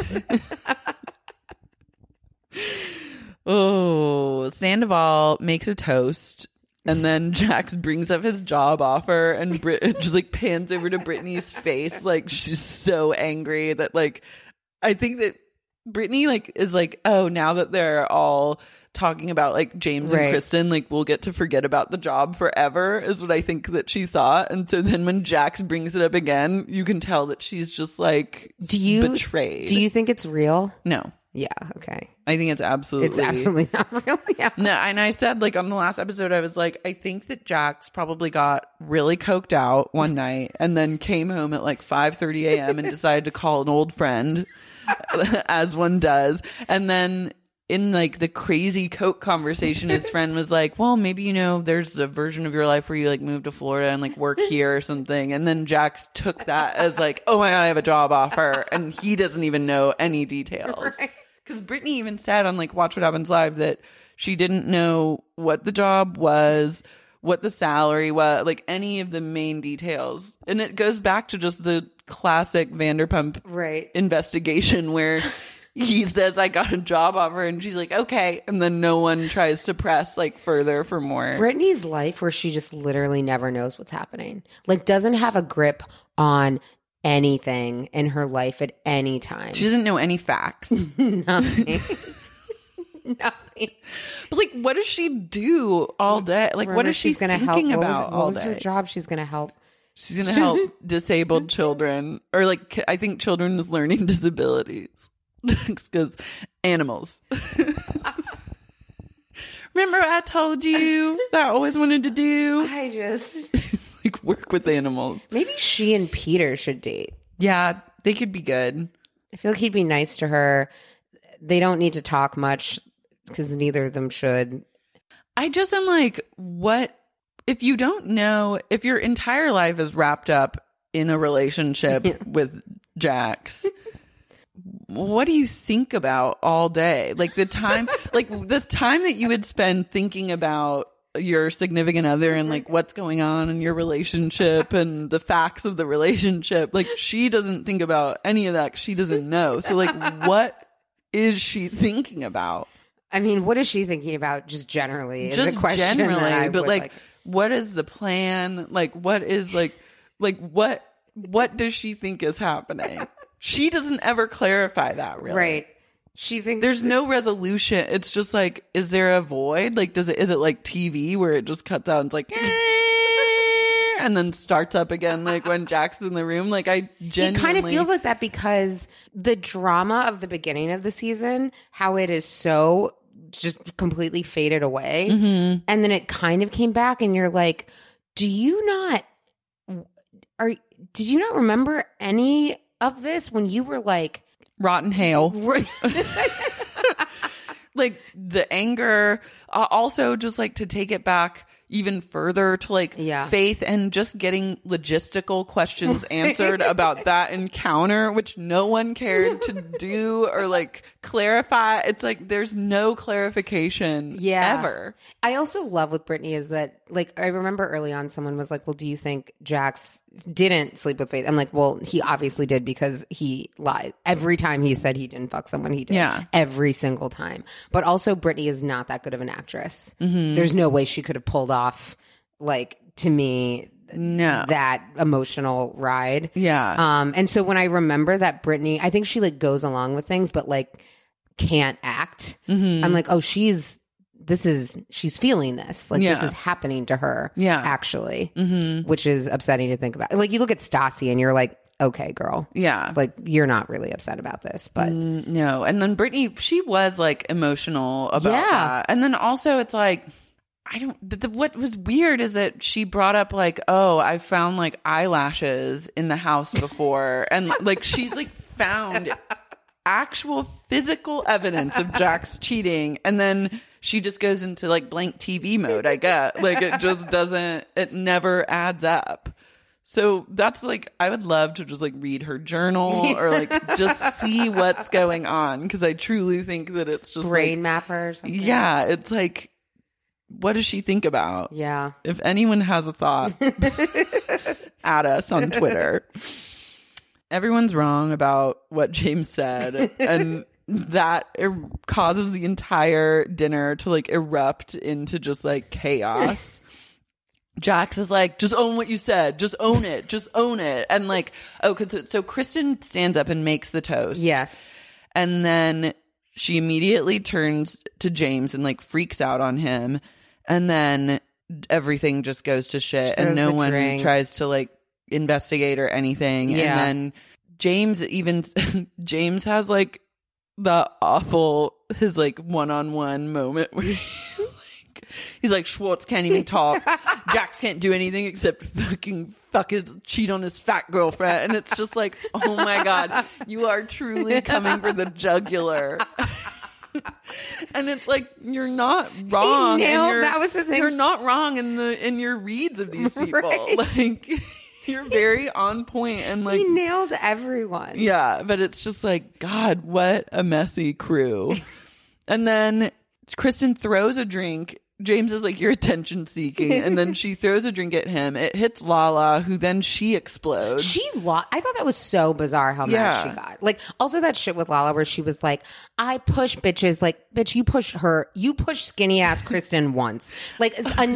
Oh, Sandoval makes a toast, and then Jax brings up his job offer, and just like pans over to Brittany's face, like she's so angry that like, I think that Brittany like is like, oh, now that they're all talking about like James and Kristen, like we'll get to forget about the job forever, is what I think that she thought. And so then when Jax brings it up again, you can tell that she's just like betrayed. Do you think it's real? No. Yeah. Okay. I think it's absolutely not real. Yeah. No, and I said like on the last episode, I was like, I think that Jax probably got really coked out one night and then came home at like 5:30 a.m. and decided to call an old friend, as one does, and then in like the crazy coke conversation, his friend was like, well, maybe, there's a version of your life where you like move to Florida and like work here or something. And then Jax took that as like, oh my God, I have a job offer. And he doesn't even know any details. Because Brittany even said on like Watch What Happens Live that she didn't know what the job was what the salary was, like any of the main details. And it goes back to just the classic Vanderpump investigation where he says, I got a job offer, and she's like, okay. And then no one tries to press like further for more. Brittany's life where she just literally never knows what's happening. Like doesn't have a grip on anything in her life at any time. She doesn't know any facts. Nothing. Nothing. But like, what does she do all day? Like, what is she thinking about all day? What was her job? She's going to help. She's going to help disabled children, or like, I think children with learning disabilities. Because animals. Remember I told you that I always wanted to do? I just... like work with animals. Maybe she and Peter should date. Yeah, they could be good. I feel like he'd be nice to her. They don't need to talk much because neither of them should. I just am like, what if you don't know, if your entire life is wrapped up in a relationship with Jax, what do you think about all day? Like the time, like the time that you would spend thinking about your significant other and like what's going on in your relationship and the facts of the relationship. Like she doesn't think about any of that 'cause she doesn't know. So like, what is she thinking about? I mean, what is she thinking about just generally? Just is a question generally, but like, what is the plan? Like, what is like what does she think is happening? She doesn't ever clarify that, really. Right. She thinks there's no resolution. It's just like, is there a void? Like, is it like TV where it just cuts out and it's like, and then starts up again, like when Jax is in the room? Like, I genuinely... It kind of feels like that because the drama of the beginning of the season, how it is so just completely faded away. Mm-hmm. And then it kind of came back and you're like, did you not remember any of this when you were like... Rotten hail. Like the anger, also just like to take it back even further to like Faith and just getting logistical questions answered about that encounter, which no one cared to do or like clarify. It's like there's no clarification ever. I also love with Brittany is that like I remember early on someone was like, well, do you think Jax didn't sleep with Faith? I'm like, well, he obviously did because he lied. Every time he said he didn't fuck someone, he did. Yeah. Every single time. But also Brittany is not that good of an actress. Mm-hmm. There's no way she could have pulled off, like, to me, that emotional ride. Yeah. And so when I remember that Brittany, I think she like goes along with things, but like can't act. Mm-hmm. I'm like, oh, she's feeling this. Like this is happening to her. Yeah. Actually. Mm-hmm. Which is upsetting to think about. Like you look at Stassi and you're like, okay, girl. Yeah. Like you're not really upset about this, but no. And then Brittany, she was like emotional about that. And then also it's like, what was weird is that she brought up like, oh, I found like eyelashes in the house before. And like, she's like found actual physical evidence of Jax cheating. And then she just goes into like blank TV mode, I get. Like it just doesn't, it never adds up. So that's like, I would love to just like read her journal or like just see what's going on. Cause I truly think that it's just brain like, mapper or something. Yeah. It's like, what does she think about? Yeah. If anyone has a thought, add us on Twitter. Everyone's wrong about what James said. And that causes the entire dinner to like erupt into just like chaos. Jax is like, just own what you said. Just own it. Just own it. And like, so Kristen stands up and makes the toast. Yes. And then she immediately turns to James and like freaks out on him. And then everything just goes to shit and no one tries to like investigate or anything. Yeah. And then James has like the awful, his like one-on-one moment where he's like, Schwartz can't even talk. Jax can't do anything except fucking cheat on his fat girlfriend. And it's just like, oh my God, you are truly coming for the jugular. And it's like, you're not wrong. That was the thing. You're not wrong in your reads of these people. Right. Like, you're very on point and like, he nailed everyone. Yeah, but it's just like, God, what a messy crew. And then Kristen throws a drink James is like, you're attention seeking. And then she throws a drink at him. It hits Lala, who then she explodes. I thought that was so bizarre how mad she got. Like, also that shit with Lala where she was like, I push bitches. Like, bitch, you push skinny ass Kristen once. Like,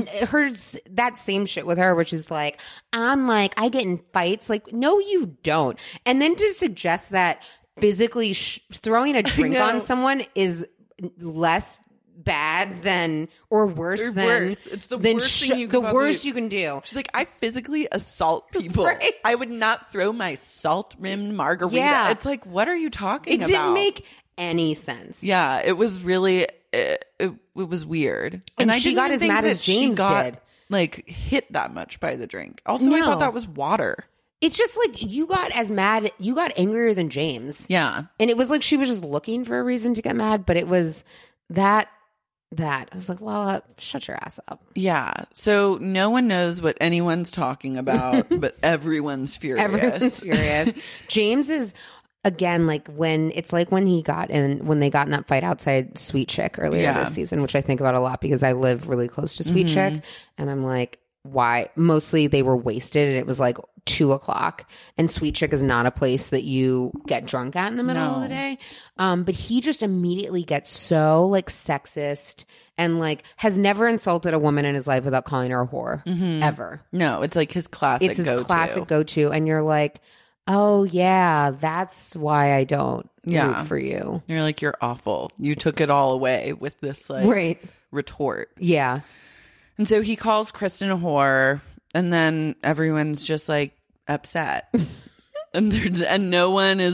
that same shit with her, which is like, I get in fights. Like, no, you don't. And then to suggest that physically throwing a drink on someone is less bad than or worse than it's the worst thing you can do. She's like, I physically assault people. Right. I would not throw my salt-rimmed margarita. Yeah. It's like, what are you talking about? It didn't make any sense. Yeah, it was really it was weird. And I she didn't got even as think mad that as James she got, did. Like, hit that much by the drink. Also, I thought that was water. It's just like you got angrier than James. Yeah. And it was like she was just looking for a reason to get mad, but it was that I was like, Lala, shut your ass up. Yeah. So no one knows what anyone's talking about, but everyone's furious. James is, again, like when they got in that fight outside Sweet Chick earlier this season, which I think about a lot because I live really close to Sweet Chick. And I'm like, why? Mostly they were wasted and it was like 2:00 and Sweet Chick is not a place that you get drunk at in the middle of the day. But he just immediately gets so like sexist and like has never insulted a woman in his life without calling her a whore ever. No, it's like his classic go-to. And you're like, oh yeah, that's why I don't root for you. You're like, you're awful. You took it all away with this like retort. Yeah. And so he calls Kristen a whore, and then everyone's just like upset. and no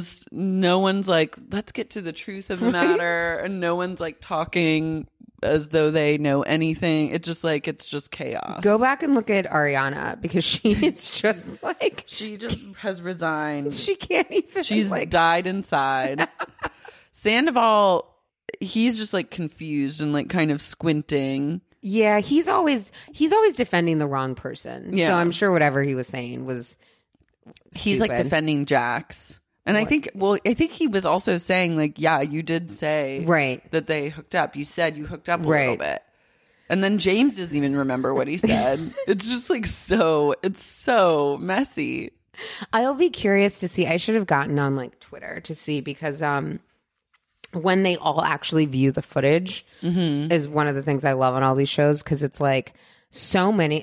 one's like, let's get to the truth of the matter. And no one's like talking as though they know anything. It's just chaos. Go back and look at Ariana because she is just like, she just has resigned. She can't even. She's died inside. Sandoval, he's just like confused and like kind of squinting. Yeah, he's always defending the wrong person. Yeah. So I'm sure whatever he was saying was he's like defending Jax. And I think he was also saying like, yeah, you did say that they hooked up. You said you hooked up a little bit. And then James doesn't even remember what he said. It's just like it's so messy. I'll be curious to see. I should have gotten on like Twitter to see because when they all actually view the footage is one of the things I love on all these shows because it's like so many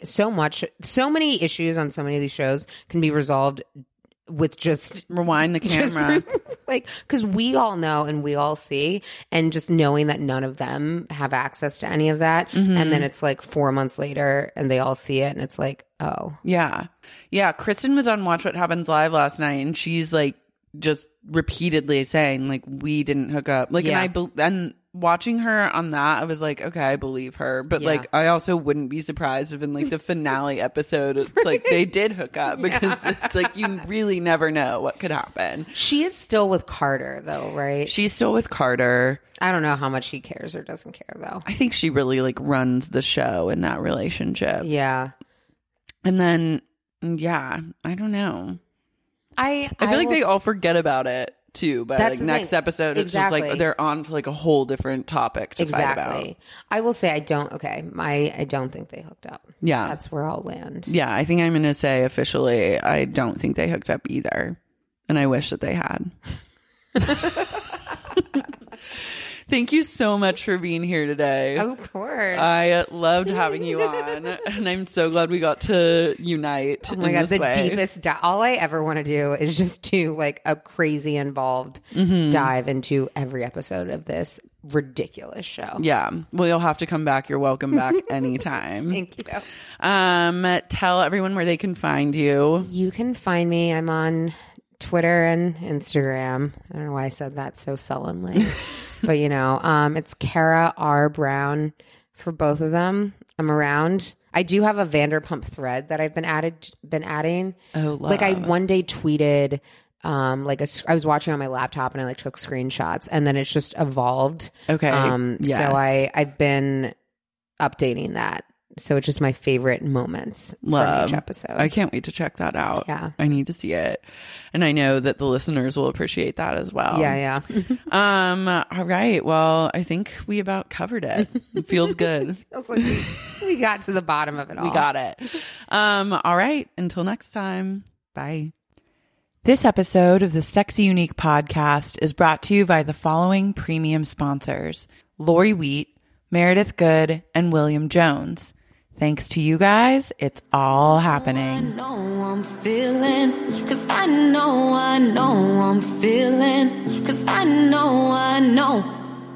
issues on so many of these shows can be resolved with just rewind the camera. Like, because we all know and we all see, and just knowing that none of them have access to any of that. And then it's like 4 months later and they all see it and it's like, oh. Yeah. Yeah. Kristen was on Watch What Happens Live last night and she's like, just repeatedly saying like we didn't hook up like and watching her on that I was like, okay, I believe her, but like I also wouldn't be surprised if in like the finale episode it's like they did hook up because it's like you really never know what could happen. She is still with Carter though, right? She's still with Carter. I don't know how much he cares or doesn't care though. I think she really like runs the show in that relationship. Yeah. And then I don't know. I feel like they all forget about it too, but like next episode it's just like they're on to like a whole different topic to fight about. I will say I don't think they hooked up. Yeah. That's where I'll land. Yeah, I think I'm going to say officially I don't think they hooked up either. And I wish that they had. Thank you so much for being here today. Of course. I loved having you on, and I'm so glad we got to unite. Oh my God, the deepest all I ever want to do is just do like a crazy involved dive into every episode of this ridiculous show. Yeah. Well, you'll have to come back. You're welcome back anytime. Thank you. Tell everyone where they can find you. You can find me. I'm on Twitter and Instagram. I don't know why I said that so sullenly. But, you know, it's Kara R. Brown for both of them. I'm around. I do have a Vanderpump thread that I've been adding. Oh, love. Like I one day tweeted, I was watching on my laptop and I like took screenshots and then it's just evolved. Okay. So I've been updating that So it's just my favorite moments from each episode. I can't wait to check that out. Yeah. I need to see it. And I know that the listeners will appreciate that as well. Yeah. All right. Well, I think we about covered it. It feels good. Feels like we got to the bottom of it all. We got it. All right. Until next time. Bye. This episode of the Sexy Unique podcast is brought to you by the following premium sponsors: Lori Wheat, Meredith Good, and William Jones. Thanks to you guys, it's all happening. I know I'm feeling, 'cause I know I'm feeling, 'cause I know.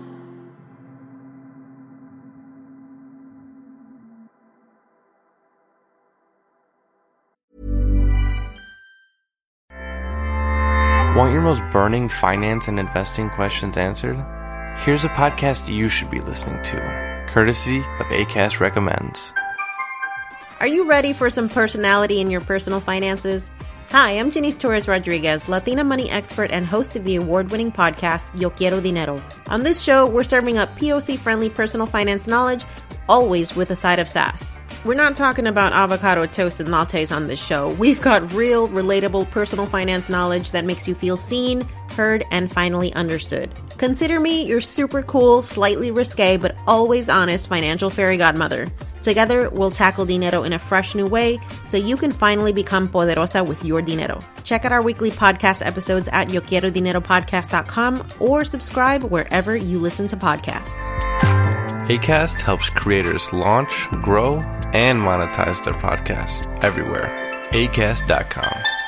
Want your most burning finance and investing questions answered? Here's a podcast you should be listening to, courtesy of Acast Recommends. Are you ready for some personality in your personal finances? Hi, I'm Janice Torres Rodriguez, Latina money expert and host of the award-winning podcast, Yo Quiero Dinero. On this show, we're serving up POC-friendly personal finance knowledge, always with a side of sass. We're not talking about avocado toast and lattes on this show. We've got real, relatable personal finance knowledge that makes you feel seen, heard, and finally understood. Consider me your super cool, slightly risque, but always honest financial fairy godmother. Together, we'll tackle dinero in a fresh new way so you can finally become poderosa with your dinero. Check out our weekly podcast episodes at YoQuieroDineroPodcast.com or subscribe wherever you listen to podcasts. Acast helps creators launch, grow, and monetize their podcasts everywhere. Acast.com.